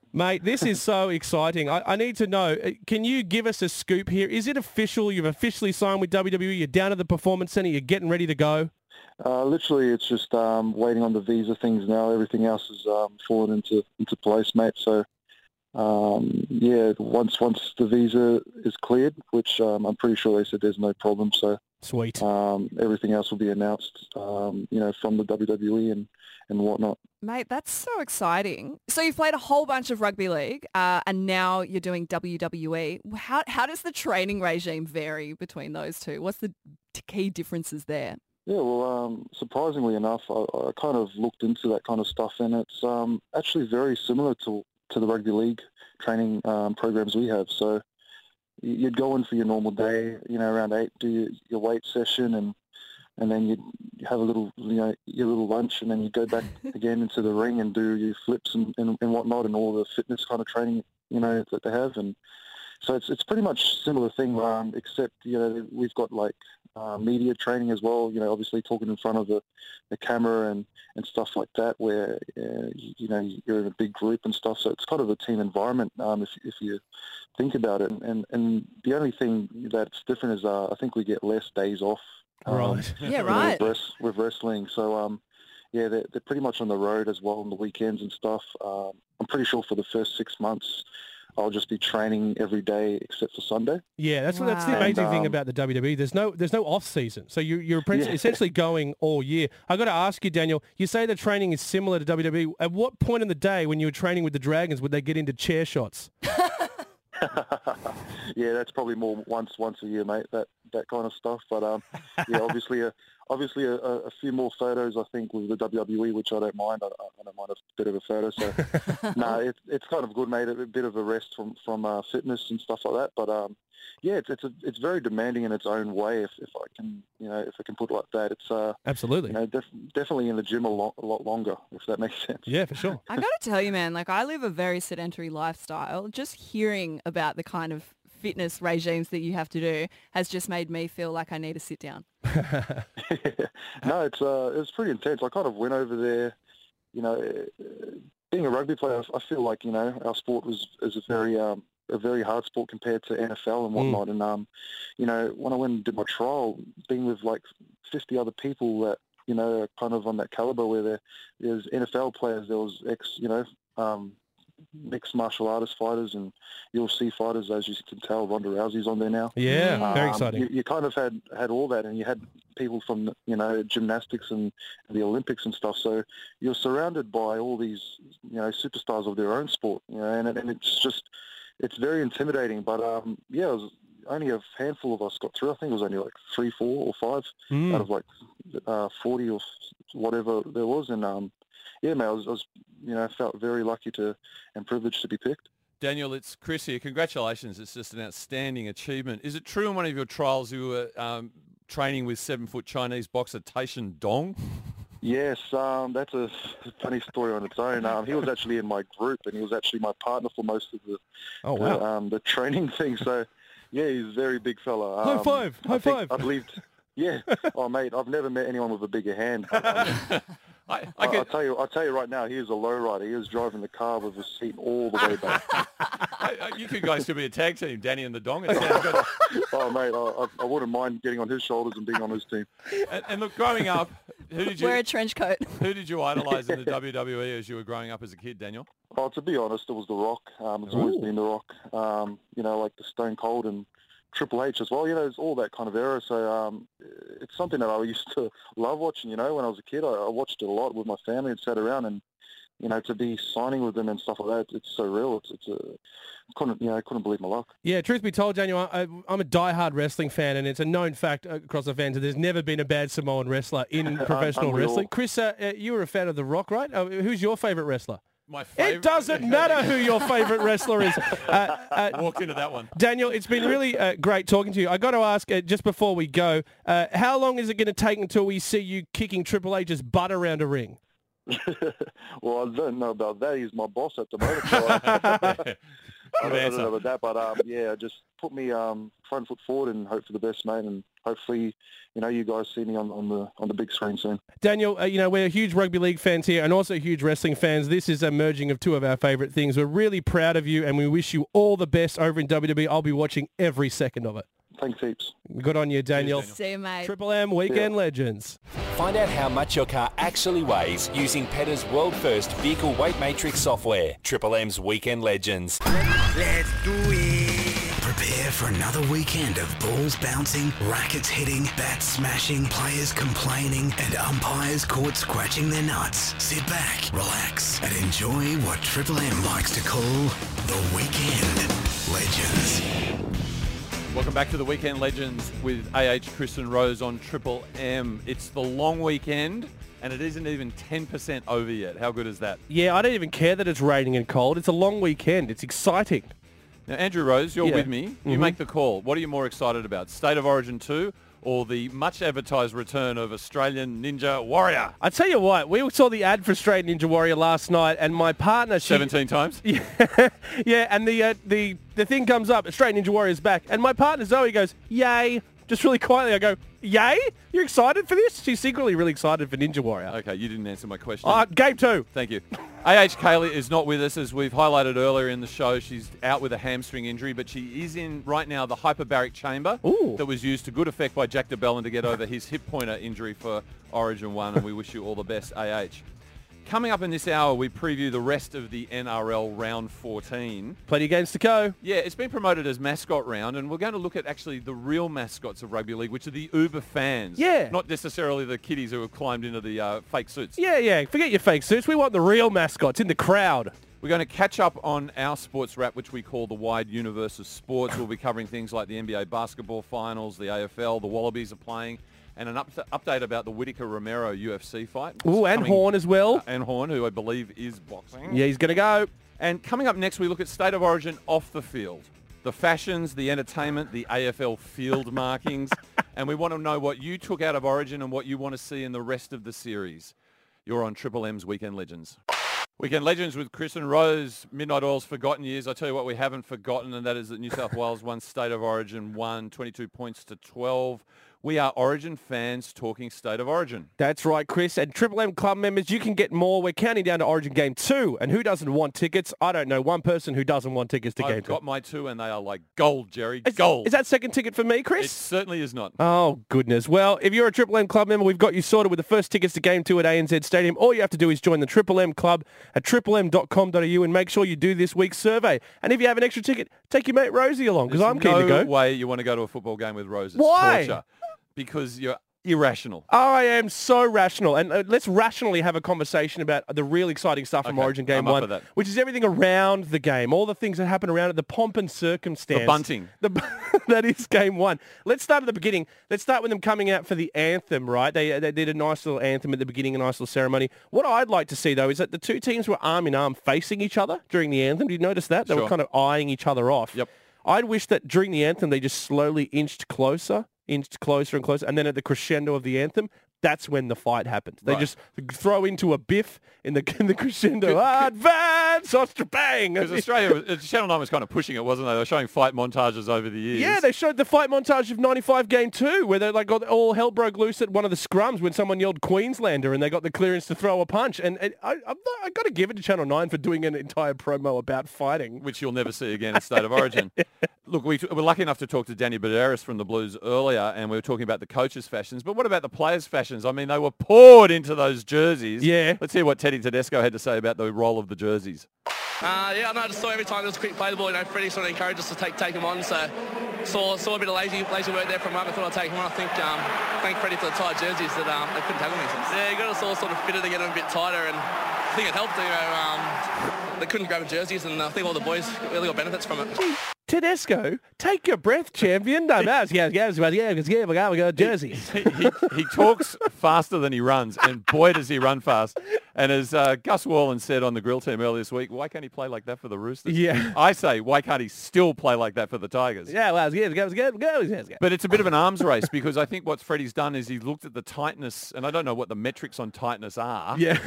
Mate, this is so exciting. I, I need to know, uh, can you give us a scoop here? Is it official? You've officially signed with W W E. You're down at the Performance Centre. You're getting ready to go. Uh, literally, it's just um, waiting on the visa things now. Everything else is um, fallen into into place, mate. So, um, yeah, once once the visa is cleared, which um, I'm pretty sure they said there's no problem. So, sweet. Um, everything else will be announced, um, you know, from the W W E and, and whatnot. Mate, that's so exciting. So you've played a whole bunch of rugby league, uh, and now you're doing W W E. How how does the training regime vary between those two? What's the t- key differences there? Yeah, well, um, surprisingly enough, I, I kind of looked into that kind of stuff, and it's um, actually very similar to to the rugby league training um, programs we have. So you'd go in for your normal day, you know, around eight, do your, your weight session, and and then you'd have a little, you know, your little lunch, and then you go back again into the ring and do your flips and, and, and whatnot, and all the fitness kind of training, you know, that they have. And so it's it's pretty much a similar thing, um, except, you know, we've got like uh, media training as well, you know, obviously talking in front of the, the camera and, and stuff like that, where, uh, you, you know, you're in a big group and stuff. So it's kind of a team environment, um, if, if you think about it. And, and the only thing that's different is uh, I think we get less days off. Um, right. Yeah, right. With, res- with wrestling. So, um, yeah, they're, they're pretty much on the road as well on the weekends and stuff. Um, I'm pretty sure for the first six months, I'll just be training every day except for Sunday. Yeah, that's what that's the Wow. amazing And, thing um, about the W W E. There's no there's no off season, so you, you're prin- Yeah. essentially going all year. I got to ask you, Daniel. You say the training is similar to W W E. At what point in the day, when you were training with the Dragons, would they get into chair shots? Yeah, that's probably more once once a year, mate. That that kind of stuff. But um, yeah, obviously a obviously a, a few more photos, I think, with the W W E, which I don't mind. I, I don't mind a bit of a photo. So no, it's it's kind of good, mate. A bit of a rest from from uh, fitness and stuff like that. But um, yeah, it's it's a, it's very demanding in its own way. If if I can, you know, if I can put it like that, it's uh, Absolutely. you know, def- definitely in the gym a lot a lot longer, if that makes sense. Yeah, for sure. I got to tell you, man, like I live a very sedentary lifestyle. Just hearing about the kind of fitness regimes that you have to do has just made me feel like I need to sit down. No, it's uh, it's pretty intense. I kind of went over there, you know, uh, being a rugby player. I feel like, you know, our sport was is a very um, a very hard sport compared to N F L and whatnot. Mm. And um, you know, when I went and did my trial, being with like fifty other people that, you know, are kind of on that caliber, where there there's N F L players, there was ex, you know, um, mixed martial artist fighters and U F C fighters, as you can tell. Ronda Rousey's on there now. Yeah, um, very exciting. You, you kind of had, had all that, and you had people from, you know, gymnastics and the Olympics and stuff. So you're surrounded by all these, you know, superstars of their own sport, you know, and, and it's just, it's very intimidating. But um, yeah, it was only a handful of us got through. I think it was only like three, four or five Mm. out of like uh, forty or whatever there was. And um, yeah, man, I was, I was, you know, felt very lucky to and privileged to be picked. Daniel, it's Chris here. Congratulations. It's just an outstanding achievement. Is it true in one of your trials you were um, training with seven-foot Chinese boxer Taishan Dong? Yes, um, that's a funny story on its own. Um, he was actually in my group, and he was actually my partner for most of the Oh, wow. the, um, the training thing. So, yeah, he's a very big fella. High Um, five, high I think- five. I believed. Yeah. Oh, mate, I've never met anyone with a bigger hand. But, um, I, I I, could, I'll tell you, I'll tell you right now, he is a lowrider. He was driving the car with the seat all the way back. I, I, you two guys could be a tag team, Danny and the Dong. It sounds good. Oh, mate, I, I, I wouldn't mind getting on his shoulders and being on his team. And, and look, growing up, who did you Wear a trench coat. who did you idolise in the W W E as you were growing up as a kid, Daniel? Oh, to be honest, it was The Rock. Um, it's always been The Rock. Um, you know, like the Stone Cold and Triple H as well. You know, it's all that kind of era. So um, it's something that I used to love watching. You know, when I was a kid, I, I watched it a lot with my family and sat around, and you know, to be signing with them and stuff like that, it's so real. It's it's a couldn't you know I couldn't believe my luck. Yeah, truth be told, Daniel, I, I'm a diehard wrestling fan, and it's a known fact across the fans that there's never been a bad Samoan wrestler in professional Unreal. wrestling. Chris, uh, uh, you were a fan of The Rock, right? Uh, who's your favourite wrestler? My favourite. It doesn't matter who your favourite wrestler is. Uh, uh, Walked into that one. Daniel, it's been really uh, great talking to you. I got to ask, uh, just before we go, uh, how long is it going to take until we see you kicking Triple H's butt around a ring? Well, I don't know about that. He's my boss at the moment. So I, I, don't, I don't know about that, but um, yeah, just put me um, front foot forward and hope for the best, mate. And hopefully, you know, you guys see me on, on the on the big screen soon. Daniel, uh, you know, we're huge rugby league fans here and also huge wrestling fans. This is a merging of two of our favourite things. We're really proud of you and we wish you all the best over in W W E. I'll be watching every second of it. Thanks heaps. Good on you, Daniel. Daniel. See you, mate. Triple M Weekend Yeah. Legends. Find out how much your car actually weighs using Petta's world-first vehicle weight matrix software. Triple M's Weekend Legends. Let's do it. Prepare for another weekend of balls bouncing, rackets hitting, bats smashing, players complaining, and umpires caught scratching their nuts. Sit back, relax, and enjoy what Triple M likes to call the Weekend Legends. Welcome back to the Weekend Legends with A H, Chris and Rose on Triple M. It's the long weekend and it isn't even ten percent over yet. How good is that? Yeah, I don't even care that it's raining and cold. It's a long weekend. It's exciting. Now, Andrew Rose, you're Yeah. with me. You Mhm. make the call. What are you more excited about? State of Origin two or the much advertised return of Australian Ninja Warrior? I tell you what, we saw the ad for Australian Ninja Warrior last night and my partner... She, seventeen times? Yeah, yeah, and the, uh, the, the thing comes up, Australian Ninja Warrior's back, and my partner Zoe goes, yay, just really quietly. I go, yay? You're excited for this? She's secretly really excited for Ninja Warrior. Okay, you didn't answer my question. Uh, game two. Thank you. A H Kaylee is not with us, as we've highlighted earlier in the show. She's out with a hamstring injury, but she is in right now the hyperbaric chamber Ooh. that was used to good effect by Jack DeBellin to get over his hip pointer injury for Origin one, and we wish you all the best, A H. Coming up in this hour, we preview the rest of the N R L round fourteen. Plenty of games to go. Yeah, it's been promoted as mascot round, and we're going to look at actually the real mascots of rugby league, which are the Uber fans. Yeah. Not necessarily the kiddies who have climbed into the uh, fake suits. Yeah, yeah, forget your fake suits. We want the real mascots in the crowd. We're going to catch up on our sports wrap, which we call the wide universe of sports. We'll be covering things like the N B A basketball finals, the A F L, the Wallabies are playing, and an up update about the Whittaker-Romero U F C fight. Ooh, and Coming- Horn as well. Uh, and Horn, who I believe is boxing. Yeah, he's going to go. And coming up next, we look at State of Origin off the field. The fashions, the entertainment, the A F L field markings. And we want to know what you took out of Origin and what you want to see in the rest of the series. You're on Triple M's Weekend Legends. Weekend Legends with Chris and Rose. Midnight Oil's Forgotten Years. I tell you what we haven't forgotten, and that is that New South Wales won State of Origin one, twenty-two points to twelve. We are Origin fans talking State of Origin. That's right, Chris. And Triple M Club members, you can get more. We're counting down to Origin Game two. And who doesn't want tickets? I don't know. One person who doesn't want tickets to I've Game got two. my two, and they are like gold, Jerry. Is, gold. is that second ticket for me, Chris? It certainly is not. Oh, goodness. Well, if you're a Triple M Club member, we've got you sorted with the first tickets to Game two at A N Z Stadium. All you have to do is join the Triple M Club at triple m dot com dot a u and make sure you do this week's survey. And if you have an extra ticket, take your mate Rosie along, because There's I'm keen no to go. way you want to go to a football game with Rose. It's Why? torture. Because you're irrational. I am so rational. And uh, let's rationally have a conversation about the real exciting stuff from Okay, Origin Game I'm up one, for that. which is everything around the game, all the things that happen around it, the pomp and circumstance. The bunting. The, that is Game one. Let's start at the beginning. Let's start with them coming out for the anthem, right? They, they did a nice little anthem at the beginning, a nice little ceremony. What I'd like to see, though, is that the two teams were arm in arm facing each other during the anthem. Did you notice that? They Sure. were kind of eyeing each other off. Yep. I'd wish that during the anthem they just slowly inched closer, inched closer and closer, and then at the crescendo of the anthem, that's when the fight happens. They Right. just throw into a biff in the in the crescendo. Could- could- Advance, Austria, bang! Because Australia, was- uh, Channel nine was kind of pushing it, wasn't they? They were showing fight montages over the years. Yeah, they showed the fight montage of ninety-five Game two, where they like got all hell broke loose at one of the scrums when someone yelled Queenslander and they got the clearance to throw a punch. And, and I, I've, I got to give it to Channel nine for doing an entire promo about fighting. Which you'll never see again in State of Origin. Look, we t- were lucky enough to talk to Danny Baderis from the Blues earlier, and we were talking about the coaches' fashions. But what about the players' fashions? I mean, they were poured into those jerseys. Yeah. Let's hear what Teddy Tedesco had to say about the role of the jerseys. Uh, yeah, no, I just saw every time there was a quick play the ball, you know, Freddie sort of encouraged us to take take him on. So saw saw a bit of lazy lazy work there from Mark. I thought I'd take him on. I think um, thank Freddie for the tight jerseys that um, they couldn't tackle me. Yeah, you got us all sort of fitted to get them a bit tighter, and I think it helped. You know, um, they couldn't grab the jerseys, and I think all the boys really got benefits from it. Tedesco, take your breath, champion. No, no, yeah, yeah, yeah, yeah, yeah, we got, we got jerseys. He, he, he talks faster than he runs, and boy, does he run fast. And as uh, Gus Wallen said on the Grill Team earlier this week, why can't he play like that for the Roosters? Yeah. I say, why can't he still play like that for the Tigers? Yeah, well, yeah, go, go, go, go, go. But it's a bit of an arms race, because I think what Freddie's done is he's looked at the tightness, and I don't know what the metrics on tightness are. Yeah.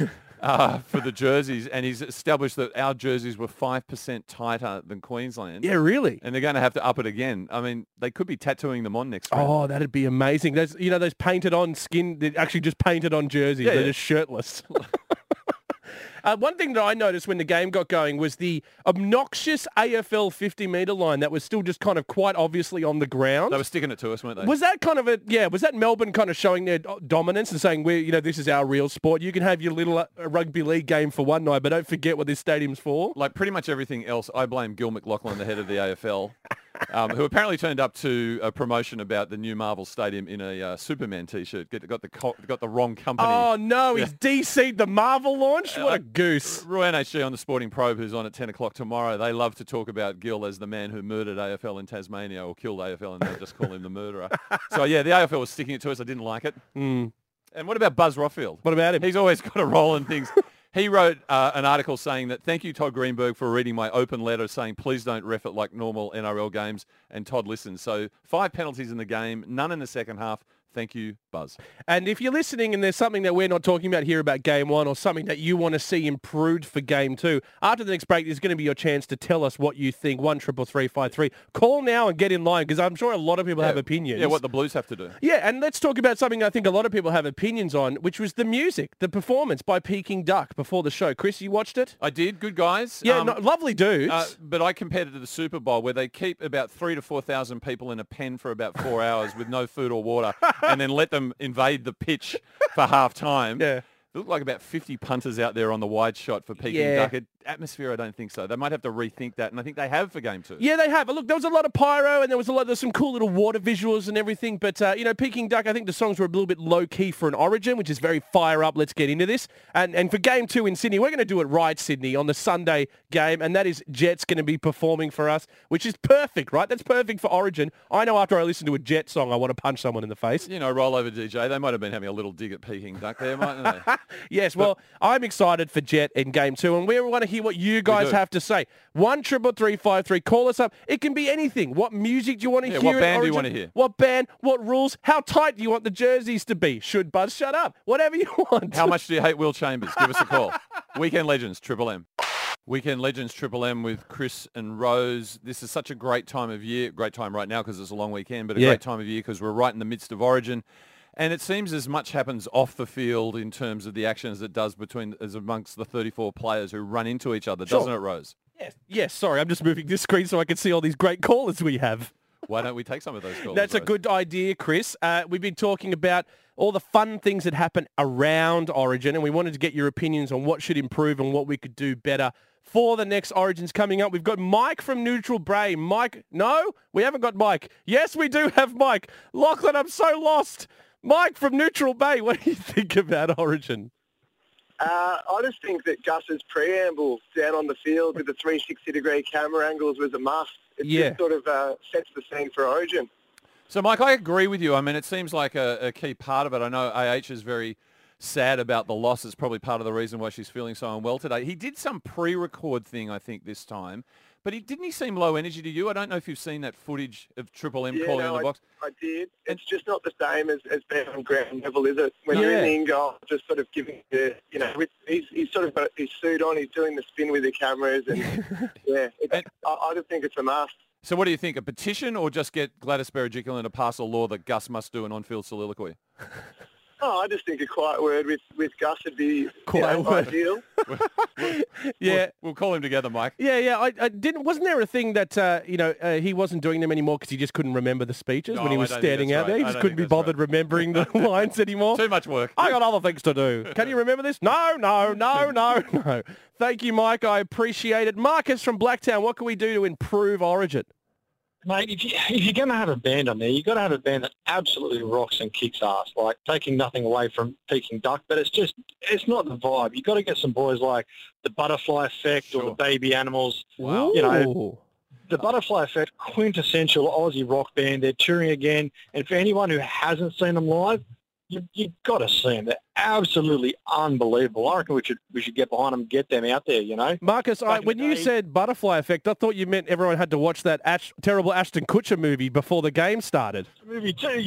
uh, for the jerseys, and he's established that our jerseys were five percent tighter than Queensland. Yeah, really? And they're going to have to up it again. I mean, they could be tattooing them on next round. Oh, that'd be amazing. Those, you know, those painted on skin, they're actually just painted on jerseys. Yeah, they're yeah. just shirtless. Uh, one thing that I noticed when the game got going was the obnoxious A F L fifty metre line that was still just kind of quite obviously on the ground. They were sticking it to us, weren't they? Was that kind of a, yeah, was that Melbourne kind of showing their do- dominance and saying, we're, you know, this is our real sport. You can have your little uh, rugby league game for one night, but don't forget what this stadium's for. Like pretty much everything else, I blame Gil McLachlan, the head of the A F L, um, who apparently turned up to a promotion about the new Marvel Stadium in a uh, Superman T-shirt. Get, got the co- got the wrong company. Oh, no, Yeah. he's D C'd the Marvel launch? What a goose. Roy N H G on the Sporting Probe, who's on at ten o'clock tomorrow, they love to talk about Gil as the man who murdered A F L in Tasmania or killed A F L, and they just call him the murderer. So, yeah, the A F L was sticking it to us. I didn't like it. Mm. And what about Buzz Rothfield? What about him? He's always got a role in things. He wrote uh, an article saying that, thank you, Todd Greenberg, for reading my open letter saying, please don't ref it like normal N R L games. And Todd listened. So five penalties in the game, none in the second half. Thank you, Buzz. And if you're listening and there's something that we're not talking about here about game one or something that you want to see improved for game two, after the next break, there's going to be your chance to tell us what you think. One triple three five three. Call now and get in line because I'm sure a lot of people Yeah. have opinions. Yeah, what the Blues have to do. Yeah, and let's talk about something I think a lot of people have opinions on, which was the music, the performance by Peking Duck before the show. Chris, you watched it? I did. Good guys. Yeah, Um, no, lovely dudes. Uh, but I compared it to the Super Bowl where they keep about three to four thousand people in a pen for about four hours with no food or water and then let them invade the pitch for half time. Yeah. There look like about fifty punters out there on the wide shot for Peking Yeah. Duck. It, atmosphere, I don't think so. They might have to rethink that, and I think they have for game two. Yeah, they have. Look, there was a lot of pyro and there was a lot, there's some cool little water visuals and everything. But, uh, you know, Peking Duck, I think the songs were a little bit low-key for an Origin, which is very fire up. Let's get into this. And and for game two in Sydney, we're going to do it right, Sydney, on the Sunday game. And that is Jets going to be performing for us, which is perfect, right? That's perfect for Origin. I know after I listen to a Jet song, I want to punch someone in the face. You know, roll over D J. They might have been having a little dig at Peking Duck there, mightn't they? Yes, well, I'm excited for Jet in game two, and we want to hear what you guys do. have to say. One triple three five three. Call us up. It can be anything. What music do you want to Yeah, hear? what at band do you Origin? want to hear? What band? What rules? How tight do you want the jerseys to be? Should Buzz shut up? Whatever you want. How much do you hate Will Chambers? Give us a call. Weekend Legends, Triple M. Weekend Legends, Triple M with Chris and Rose. This is such a great time of year. Great time right now because it's a long weekend, but a Yeah. great time of year because we're right in the midst of Origin. And it seems as much happens off the field in terms of the action as it does between as amongst the thirty-four players who run into each other, Sure. doesn't it, Rose? Yes. Yes. Sorry, I'm just moving this screen so I can see all these great callers we have. Why don't we take some of those calls? That's a Rose? good idea, Chris. Uh, we've been talking about all the fun things that happen around Origin, and we wanted to get your opinions on what should improve and what we could do better for the next Origins coming up. We've got Mike from Neutral Bay. Mike, no, we haven't got Mike. Yes, we do have Mike. Lachlan, I'm so lost. Mike from Neutral Bay, what do you think about Origin? Uh, I just think that Gus's preamble down on the field with the three sixty degree camera angles was a must. It Yeah. just sort of uh, sets the scene for Origin. So, Mike, I agree with you. I mean, it seems like a, a key part of it. I know A H is very sad about the loss. It's probably part of the reason why she's feeling so unwell today. He did some pre-record thing, I think, this time. But he, didn't he seem low energy to you? I don't know if you've seen that footage of Triple M Yeah, calling no, in the I, box. I did. It's just not the same as, as being on ground level, is it? When you're Yeah. in the in-goal, just sort of giving the, you know, with, he's, he's sort of got his suit on, he's doing the spin with the cameras, and yeah, it, I, I just think it's a must. So what do you think, a petition or just get Gladys Berejiklian to pass a law that Gus must do an on-field soliloquy? Oh, I just think a quiet word with, with Gus would be Quiet you know, word. ideal. Yeah. We'll, we'll call him together, Mike. Yeah, yeah. I, I didn't. Wasn't there a thing that uh, you know uh, he wasn't doing them anymore because he just couldn't remember the speeches No, when he I was don't think standing that's out there? right. He I just don't couldn't think be that's bothered remembering the lines anymore. Too much work. I got other things to do. Can you remember this? No, no, no, no, no. Thank you, Mike. I appreciate it. Marcus from Blacktown. What can we do to improve Origin? Mate, if, you, if you're going to have a band on there, you've got to have a band that absolutely rocks and kicks ass, like taking nothing away from Peking Duck, but it's just, it's not the vibe. You've got to get some boys like the Butterfly Effect or the Baby Animals. Wow. You know, the Butterfly Effect, quintessential Aussie rock band. They're touring again. And for anyone who hasn't seen them live, you, you've got to see them. They're absolutely unbelievable. I reckon we should we should get behind them, get them out there. You know, Marcus, I, when you day- said butterfly effect, I thought you meant everyone had to watch that Ash, terrible Ashton Kutcher movie before the game started. movie too.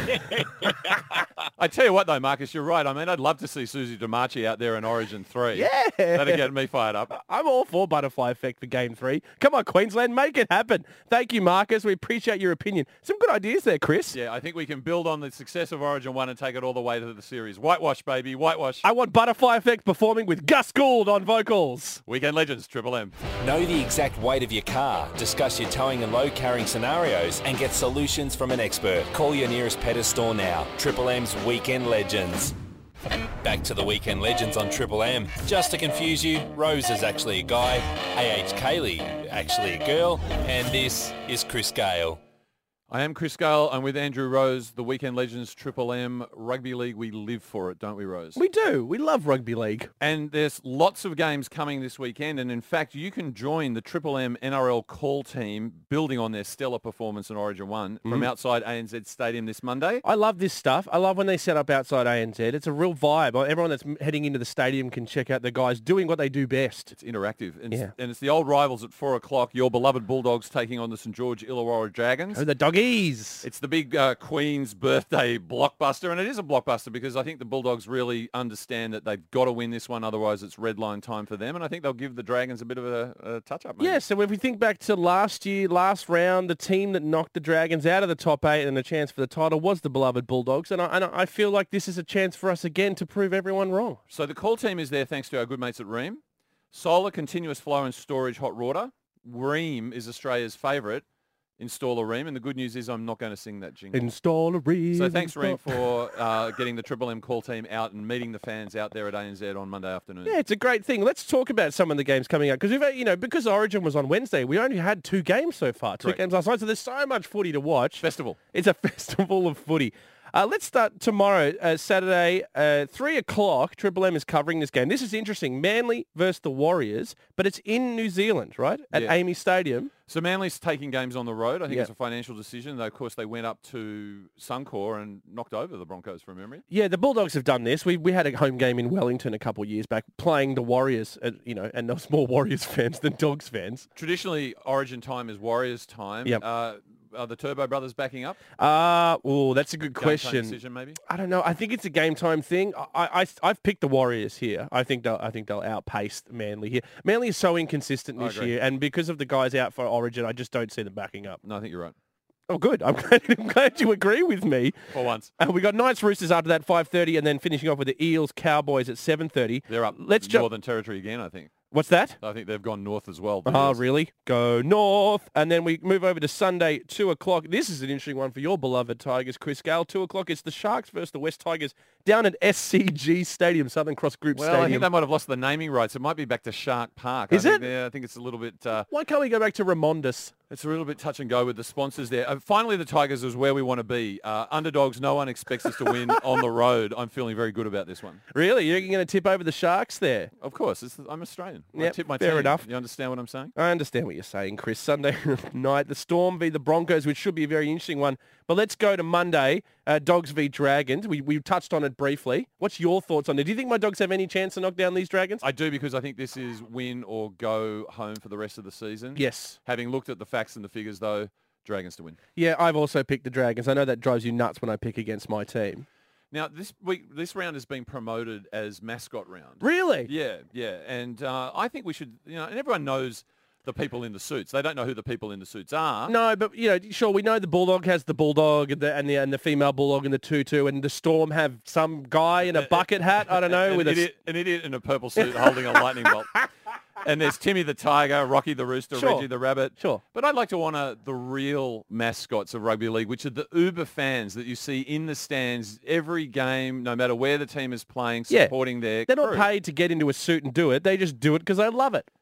I tell you what, though, Marcus, you're right. I mean, I'd love to see Susie Demachi out there in Origin three. Yeah. That'd get me fired up. I'm all for butterfly effect for game three. Come on, Queensland, make it happen. Thank you, Marcus. We appreciate your opinion. Some good ideas there, Chris. Yeah, I think we can build on the success of Origin one and take it all the way to the series. Whitewash, baby, whitewash. I want butterfly effect performing with Gus Gould on vocals. Weekend Legends, Triple M. Know the exact weight of your car, discuss your towing and load carrying scenarios, and get solutions from an expert. Call your nearest Pettis store now. Triple M's Weekend Legends. Back to the Weekend Legends on Triple M. Just to confuse you, Rose is actually a guy, A H Kaylee actually a girl, and this is Chris Gale. I am Chris Gale. I'm with Andrew Rose, the Weekend Legends Triple M Rugby League. We live for it, don't we, Rose? We do. We love rugby league. And there's lots of games coming this weekend. And in fact, you can join the Triple M N R L call team building on their stellar performance in Origin one from Mhm. outside A N Z Stadium this Monday. I love this stuff. I love when they set up outside A N Z. It's a real vibe. Everyone that's heading into the stadium can check out the guys doing what they do best. It's interactive. And, Yeah. it's, and it's the old rivals at four o'clock, your beloved Bulldogs taking on the St George Illawarra Dragons. Oh, the doggies. It's the big uh, Queen's birthday blockbuster, and it is a blockbuster because I think the Bulldogs really understand that they've got to win this one, otherwise it's red line time for them, and I think they'll give the Dragons a bit of a, a touch-up. Yeah, so if we think back to last year, last round, the team that knocked the Dragons out of the top eight and a chance for the title was the beloved Bulldogs, and I, and I feel like this is a chance for us again to prove everyone wrong. So the call team is there thanks to our good mates at Ream. Solar Continuous Flow and Storage Hot Water. Ream is Australia's favourite. Install a Ream, and the good news is I'm not going to sing that jingle. Install a Ream. So thanks, Ream, install- for uh, getting the Triple M call team out and meeting the fans out there at A N Z on Monday afternoon. Yeah, it's a great thing. Let's talk about some of the games coming out because we've, you know, because Origin was on Wednesday, we only had two games so far, two Correct. games last night. So there's so much footy to watch. Festival. It's a festival of footy. Uh, let's start tomorrow, uh, Saturday, uh, three o'clock. Triple M is covering this game. This is interesting. Manly versus the Warriors, but it's in New Zealand, right? At Yeah. Amy Stadium. So Manly's taking games on the road. I think Yeah. it's a financial decision. Though, of course, they went up to Suncorp and knocked over the Broncos from memory. Yeah, the Bulldogs have done this. We we had a home game in Wellington a couple of years back, playing the Warriors, uh, you know, and there's more Warriors fans than Dogs fans. Traditionally, Origin time is Warriors time. Yep. Uh, are the Turbo brothers backing up? Uh, oh, that's a good Game time question. decision, maybe? I don't know. I think it's a game time thing. I, I, I've picked the Warriors here. I think they'll, I think they'll outpace Manly here. Manly is so inconsistent I this agree. year, and because of the guys out for Origin, I just don't see them backing up. No, I think you're right. Oh, good. I'm glad, I'm glad you agree with me. For once. Uh, we got Knights Roosters after that, five thirty, and then finishing off with the Eels Cowboys at seven thirty. They're up Let's jump. Northern Territory again, I think. What's that? I think they've gone north as well. the Oh, Eels. really? Go north. And then we move over to Sunday, two o'clock. This is an interesting one for your beloved Tigers, Chris Gale. two o'clock, it's the Sharks versus the West Tigers down at S C G Stadium, Southern Cross Group Well, I Stadium. think they might have lost the naming rights. It might be back to Shark Park. Is I think it? they're- I think it's a little bit... Uh, Why can't we go back to Ramondus? It's a little bit touch and go with the sponsors there. Uh, finally, the Tigers is where we want to be. Uh, underdogs, no one expects us to win on the road. I'm feeling very good about this one. Really? You're going to tip over the Sharks there? Of course. It's, I'm Australian. I Yep, tip my fair team. enough. You understand what I'm saying? I understand what you're saying, Chris. Sunday night, the Storm v the Broncos, which should be a very interesting one. But let's go to Monday, uh, Dogs v Dragons. We, we touched on it briefly. What's your thoughts on it? Do you think my Dogs have any chance to knock down these Dragons? I do, because I think this is win or go home for the rest of the season. Yes. Having looked at the facts and the figures, though, Dragons to win. Yeah, I've also picked the Dragons. I know that drives you nuts when I pick against my team. Now, this week, this round has been promoted as mascot round. Really? Yeah, yeah. And uh, I think we should, you know, and everyone knows the people in the suits. They don't know who the people in the suits are. No, but you know, sure, we know the Bulldog has the Bulldog and the and the, and the female Bulldog and the tutu, and the Storm have some guy in a bucket hat. I don't know an, with idiot, a an idiot in a purple suit holding a lightning bolt. And there's Timmy the Tiger, Rocky the Rooster, Sure. Reggie the Rabbit. Sure. But I'd like to honour the real mascots of rugby league, which are the uber fans that you see in the stands every game, no matter where the team is playing, Yeah. supporting their They're not crew. paid to get into a suit and do it. They just do it because they love it.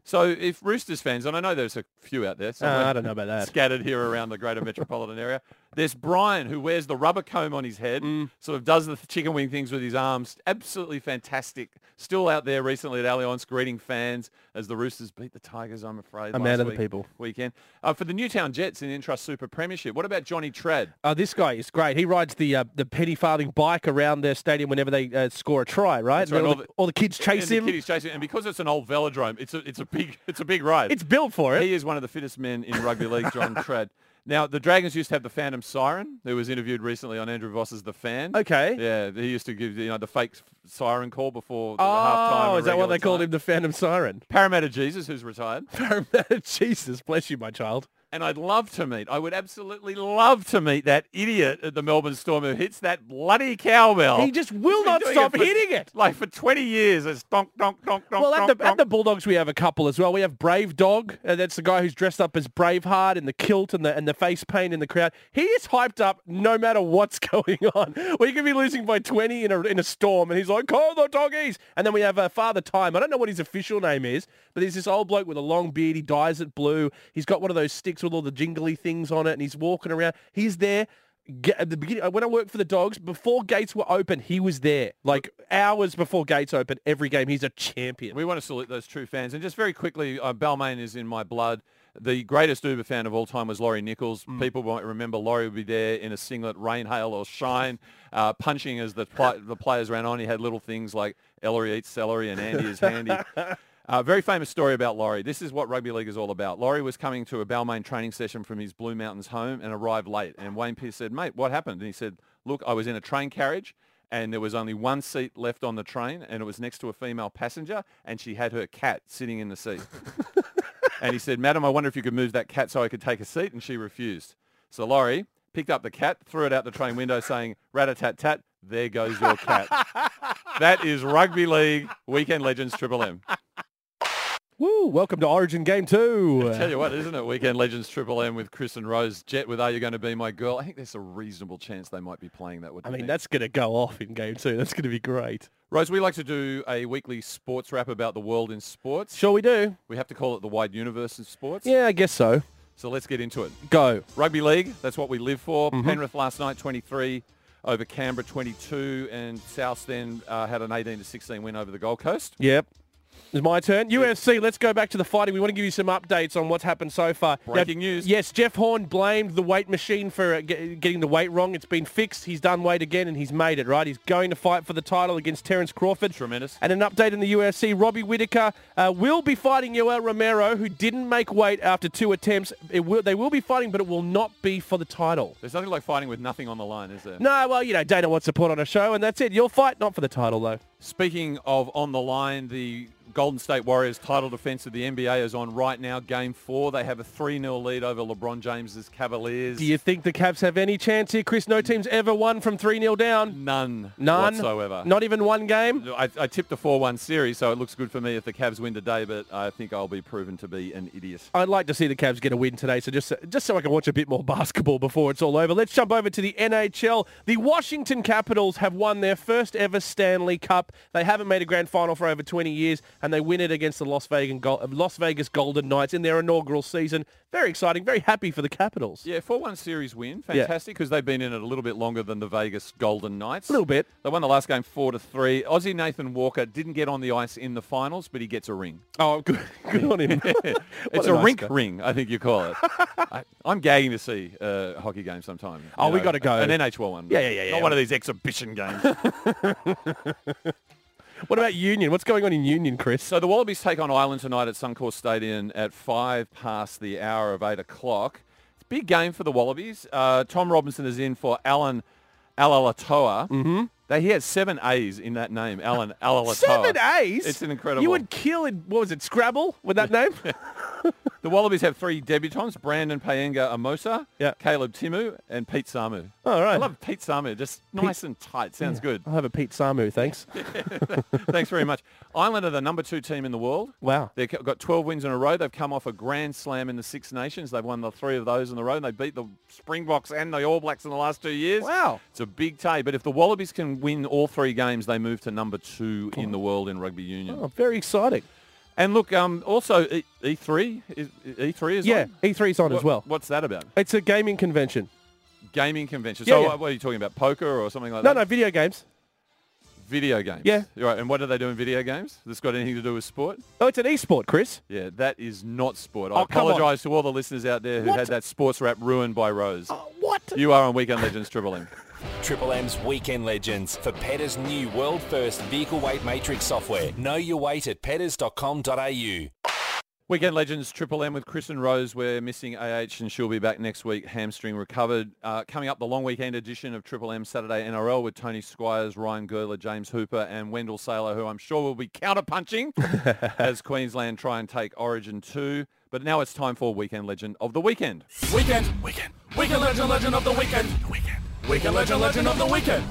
So if Roosters fans, and I know there's a few out there, Uh, I don't know about that. scattered here around the greater metropolitan area. There's Brian, who wears the rubber comb on his head, Mm. sort of does the chicken wing things with his arms. Absolutely fantastic. Still out there recently at Allianz greeting fans as the Roosters beat the Tigers, I'm afraid, A last man of the week- people. weekend. Uh, for the Newtown Jets in the Intrust Super Premiership, what about Johnny Trad? Uh, this guy is great. He rides the uh, the penny farthing bike around their stadium whenever they uh, score a try, right? That's right, And all all, the, the- all the kids chase and the him. kiddies chase him. And because it's an old velodrome, it's a, it's a big it's a big ride. It's built for it. He is one of the fittest men in rugby league, John Trad. Now, the Dragons used to have the Phantom Siren, who was interviewed recently on Andrew Voss's The Fan. Okay. Yeah, he used to give you know the fake siren call before the half-time. Oh, and is that what they regular called time. him, the Phantom Siren? Parramatta Jesus, who's retired. Parramatta Jesus, bless you, my child. And I'd love to meet, I would absolutely love to meet that idiot at the Melbourne Storm who hits that bloody cowbell. He just will He's not been doing stop it for- hitting it. Like for twenty years, it's donk, donk, donk, donk, Well, at donk, the, at donk. the Bulldogs, we have a couple as well. We have Brave Dog. Uh, that's the guy who's dressed up as Braveheart in the kilt and the and the face paint in the crowd. He is hyped up no matter what's going on. We could be losing by twenty in a in a storm, and he's like, "Call the doggies!" And then we have uh, Father Time. I don't know what his official name is, but he's this old bloke with a long beard. He dyes it blue. He's got one of those sticks with all the jingly things on it, and he's walking around. He's there. Get, at the beginning, when I worked for the Dogs, before gates were open, he was there. Like hours before gates open, every game, he's a champion. We want to salute those true fans. And just very quickly, uh, Balmain is in my blood. The greatest Uber fan of all time was Laurie Nichols. Mm. People might remember Laurie would be there in a singlet, rain, hail or shine, uh, punching as the, pl- the players ran on. He had little things like Ellery eats celery and Andy is handy. Uh, very famous story about Laurie. This is what rugby league is all about. Laurie was coming to a Balmain training session from his Blue Mountains home and arrived late. And Wayne Pearce said, mate, what happened? And he said, look, I was in a train carriage and there was only one seat left on the train and it was next to a female passenger and she had her cat sitting in the seat. And he said, madam, I wonder if you could move that cat so I could take a seat. And she refused. So Laurie picked up the cat, threw it out the train window saying, rat-a-tat-tat, there goes your cat. That is Rugby League Weekend Legends Triple M. Woo! Welcome to Origin Game Two. I tell you what, isn't it? Weekend Legends Triple M with Chris and Rose. Jet with Are You Going to Be My Girl? I think there's a reasonable chance they might be playing that. I mean, that's going to go off in Game Two. That's going to be great. Rose, we like to do a weekly sports wrap about the world in sports. Sure we do. We have to call it the wide universe in sports. Yeah, I guess so. So let's get into it. Go. Rugby League, that's what we live for. Mhm. Penrith last night, twenty-three over Canberra, twenty-two. And South then uh, had an eighteen to sixteen win over the Gold Coast. Yep. It's my turn. U F C, let's go back to the fighting. We want to give you some updates on what's happened so far. Breaking Now, news. Yes, Jeff Horn blamed the weight machine for uh, get, getting the weight wrong. It's been fixed. He's done weight again, and he's made it, right? He's going to fight for the title against Terence Crawford. Tremendous. And an update in the U F C, Robbie Whittaker uh, will be fighting Yoel Romero, who didn't make weight after two attempts. It will, they will be fighting, but it will not be for the title. There's nothing like fighting with nothing on the line, is there? No, well, you know, Dana wants to put on a show, and that's it. You'll fight, not for the title, though. Speaking of on the line, the Golden State Warriors title defense of the N B A is on right now, game four. They have a three nil lead over LeBron James's Cavaliers. Do you think the Cavs have any chance here, Chris? No team's ever won from three nil down. None. None? Whatsoever. Not even one game? I, I tipped a four one series, so it looks good for me if the Cavs win today, but I think I'll be proven to be an idiot. I'd like to see the Cavs get a win today, so just just so I can watch a bit more basketball before it's all over. Let's jump over to the N H L. The Washington Capitals have won their first ever Stanley Cup. They haven't made a grand final for over twenty years, and they win it against the Las Vegas, Las Vegas Golden Knights in their inaugural season. Very exciting, very happy for the Capitals. Yeah, four one series win. Fantastic, because they've been in it a little bit longer than the Vegas Golden Knights. A little bit. They won the last game four to three. Aussie Nathan Walker didn't get on the ice in the finals, but he gets a ring. Oh, good, good on him. It's a a, nice rink guy. ring, I think you call it. I, I'm gagging to see a hockey game sometime. you Oh, we know, gotta go. An N H L one. Yeah, yeah, yeah, Not yeah. one of these exhibition games. What about Union? What's going on in Union, Chris? So the Wallabies take on Ireland tonight at Suncorp Stadium at five past the hour of eight o'clock. It's a big game for the Wallabies. Uh, Tom Robinson is in for Alan Alalatoa. Mm-hmm. They, he has seven A's in that name, Alan Alalatoa. Seven A's? It's an incredible. You would kill in, what was it, Scrabble with that name? The Wallabies have three debutants, Brandon Payenga Amosa, Yeah. Caleb Timu, and Pete Samu. All right. I love Pete Samu, just nice and tight. Sounds good. I'll have a Pete Samu, thanks. Thanks very much. Ireland are the number two team in the world. Wow. They've got twelve wins in a row. They've come off a grand slam in the Six Nations. They've won the three of those in a row, and they beat the Springboks and the All Blacks in the last two years. Wow. It's a big day. But if the Wallabies can win all three games, they move to number two in the world in rugby union. Oh, very exciting. And look, um, also E- E3 is E three is Yeah, on? E three's on What- as well. What's that about? It's a gaming convention. Gaming convention. Yeah, so yeah. what what are you talking about? Poker or something like No, that? no, video games. Video games. Yeah. Right. And what do they do in video games? That's got anything to do with sport? Oh, it's an e-sport, Chris. Yeah, that is not sport. I Oh, come on. apologise to all the listeners out there who What? had that sports rap ruined by Rose. What? You are on Weekend Legends Triple M. Triple M's Weekend Legends for Petta's new world-first vehicle weight matrix software. Know your weight at pettas dot com dot a u. Weekend Legends Triple M with Chris and Rose. We're missing A H and she'll be back next week, hamstring recovered. Uh, coming up, the long weekend edition of Triple M Saturday N R L with Tony Squires, Ryan Gerler, James Hooper and Wendell Saylor, who I'm sure will be counter-punching as Queensland try and take Origin two. But now it's time for Weekend Legend of the Weekend. Weekend, weekend, weekend legend, legend of the weekend, weekend, weekend legend, legend of the weekend.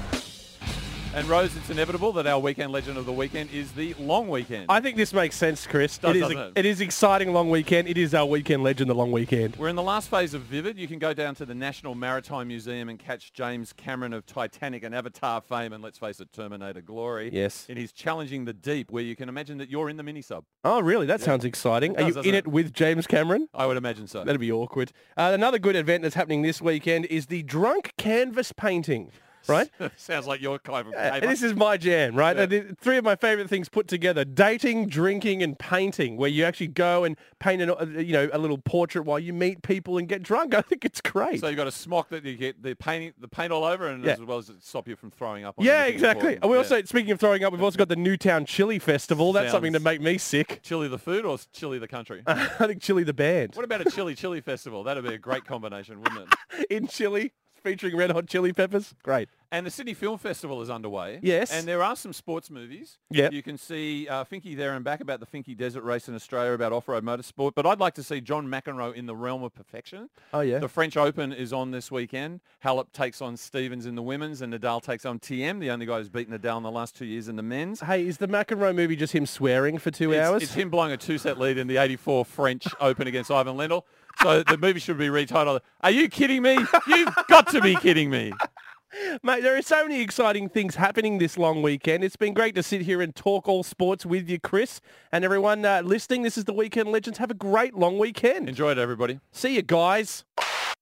And Rose, it's inevitable that our Weekend Legend of the Weekend is the long weekend. I think this makes sense, Chris. Does, it is doesn't a, it? it is exciting long weekend. It is our weekend legend, the long weekend. We're in the last phase of Vivid. You can go down to the National Maritime Museum and catch James Cameron of Titanic and Avatar fame and, let's face it, Terminator glory. Yes. In his Challenging the Deep, where you can imagine that you're in the mini-sub. Oh, really? That Yeah. sounds exciting. It Are does, you doesn't in it? it with James Cameron? I would imagine so. That'd be awkward. Uh, another good event that's happening this weekend is the drunk canvas painting. Right? Sounds like your kind of Uh, favour. this is my jam, right? Yeah. Uh, the- Three of my favorite things put together: dating, drinking, and painting. Where you actually go and paint, an, uh, you know, a little portrait while you meet people and get drunk. I think it's great. So you've got a smock that you get the painting, the paint all over, and Yeah. as well as it stop you from throwing up. On yeah, anything exactly. important. And we Yeah. also, speaking of throwing up, we've also got the Newtown Chili Festival. That's something to Sounds- make me sick. Chili the food or chili the country? I think Chili the band. What about a chili chili festival? That'd be a great combination, wouldn't it? In Chile, featuring Red Hot Chili Peppers. Great. And the Sydney Film Festival is underway. Yes. And there are some sports movies. Yep. You can see uh, Finky There and Back about the Finky Desert Race in Australia, about off-road motorsport. But I'd like to see John McEnroe in the realm of perfection. Oh, yeah. The French Open is on this weekend. Halep takes on Stevens in the women's, and Nadal takes on T M, the only guy who's beaten Nadal in the last two years in the men's. Hey, is the McEnroe movie just him swearing for two It's, hours? it's him blowing a two-set lead in the eighty-four French Open against Ivan Lendl. So the movie should be retitled, Are You Kidding Me? You've got to be kidding me. Mate, there are so many exciting things happening this long weekend. It's been great to sit here and talk all sports with you, Chris. And everyone uh, listening, this is the Weekend Legends. Have a great long weekend. Enjoy it, everybody. See you, guys.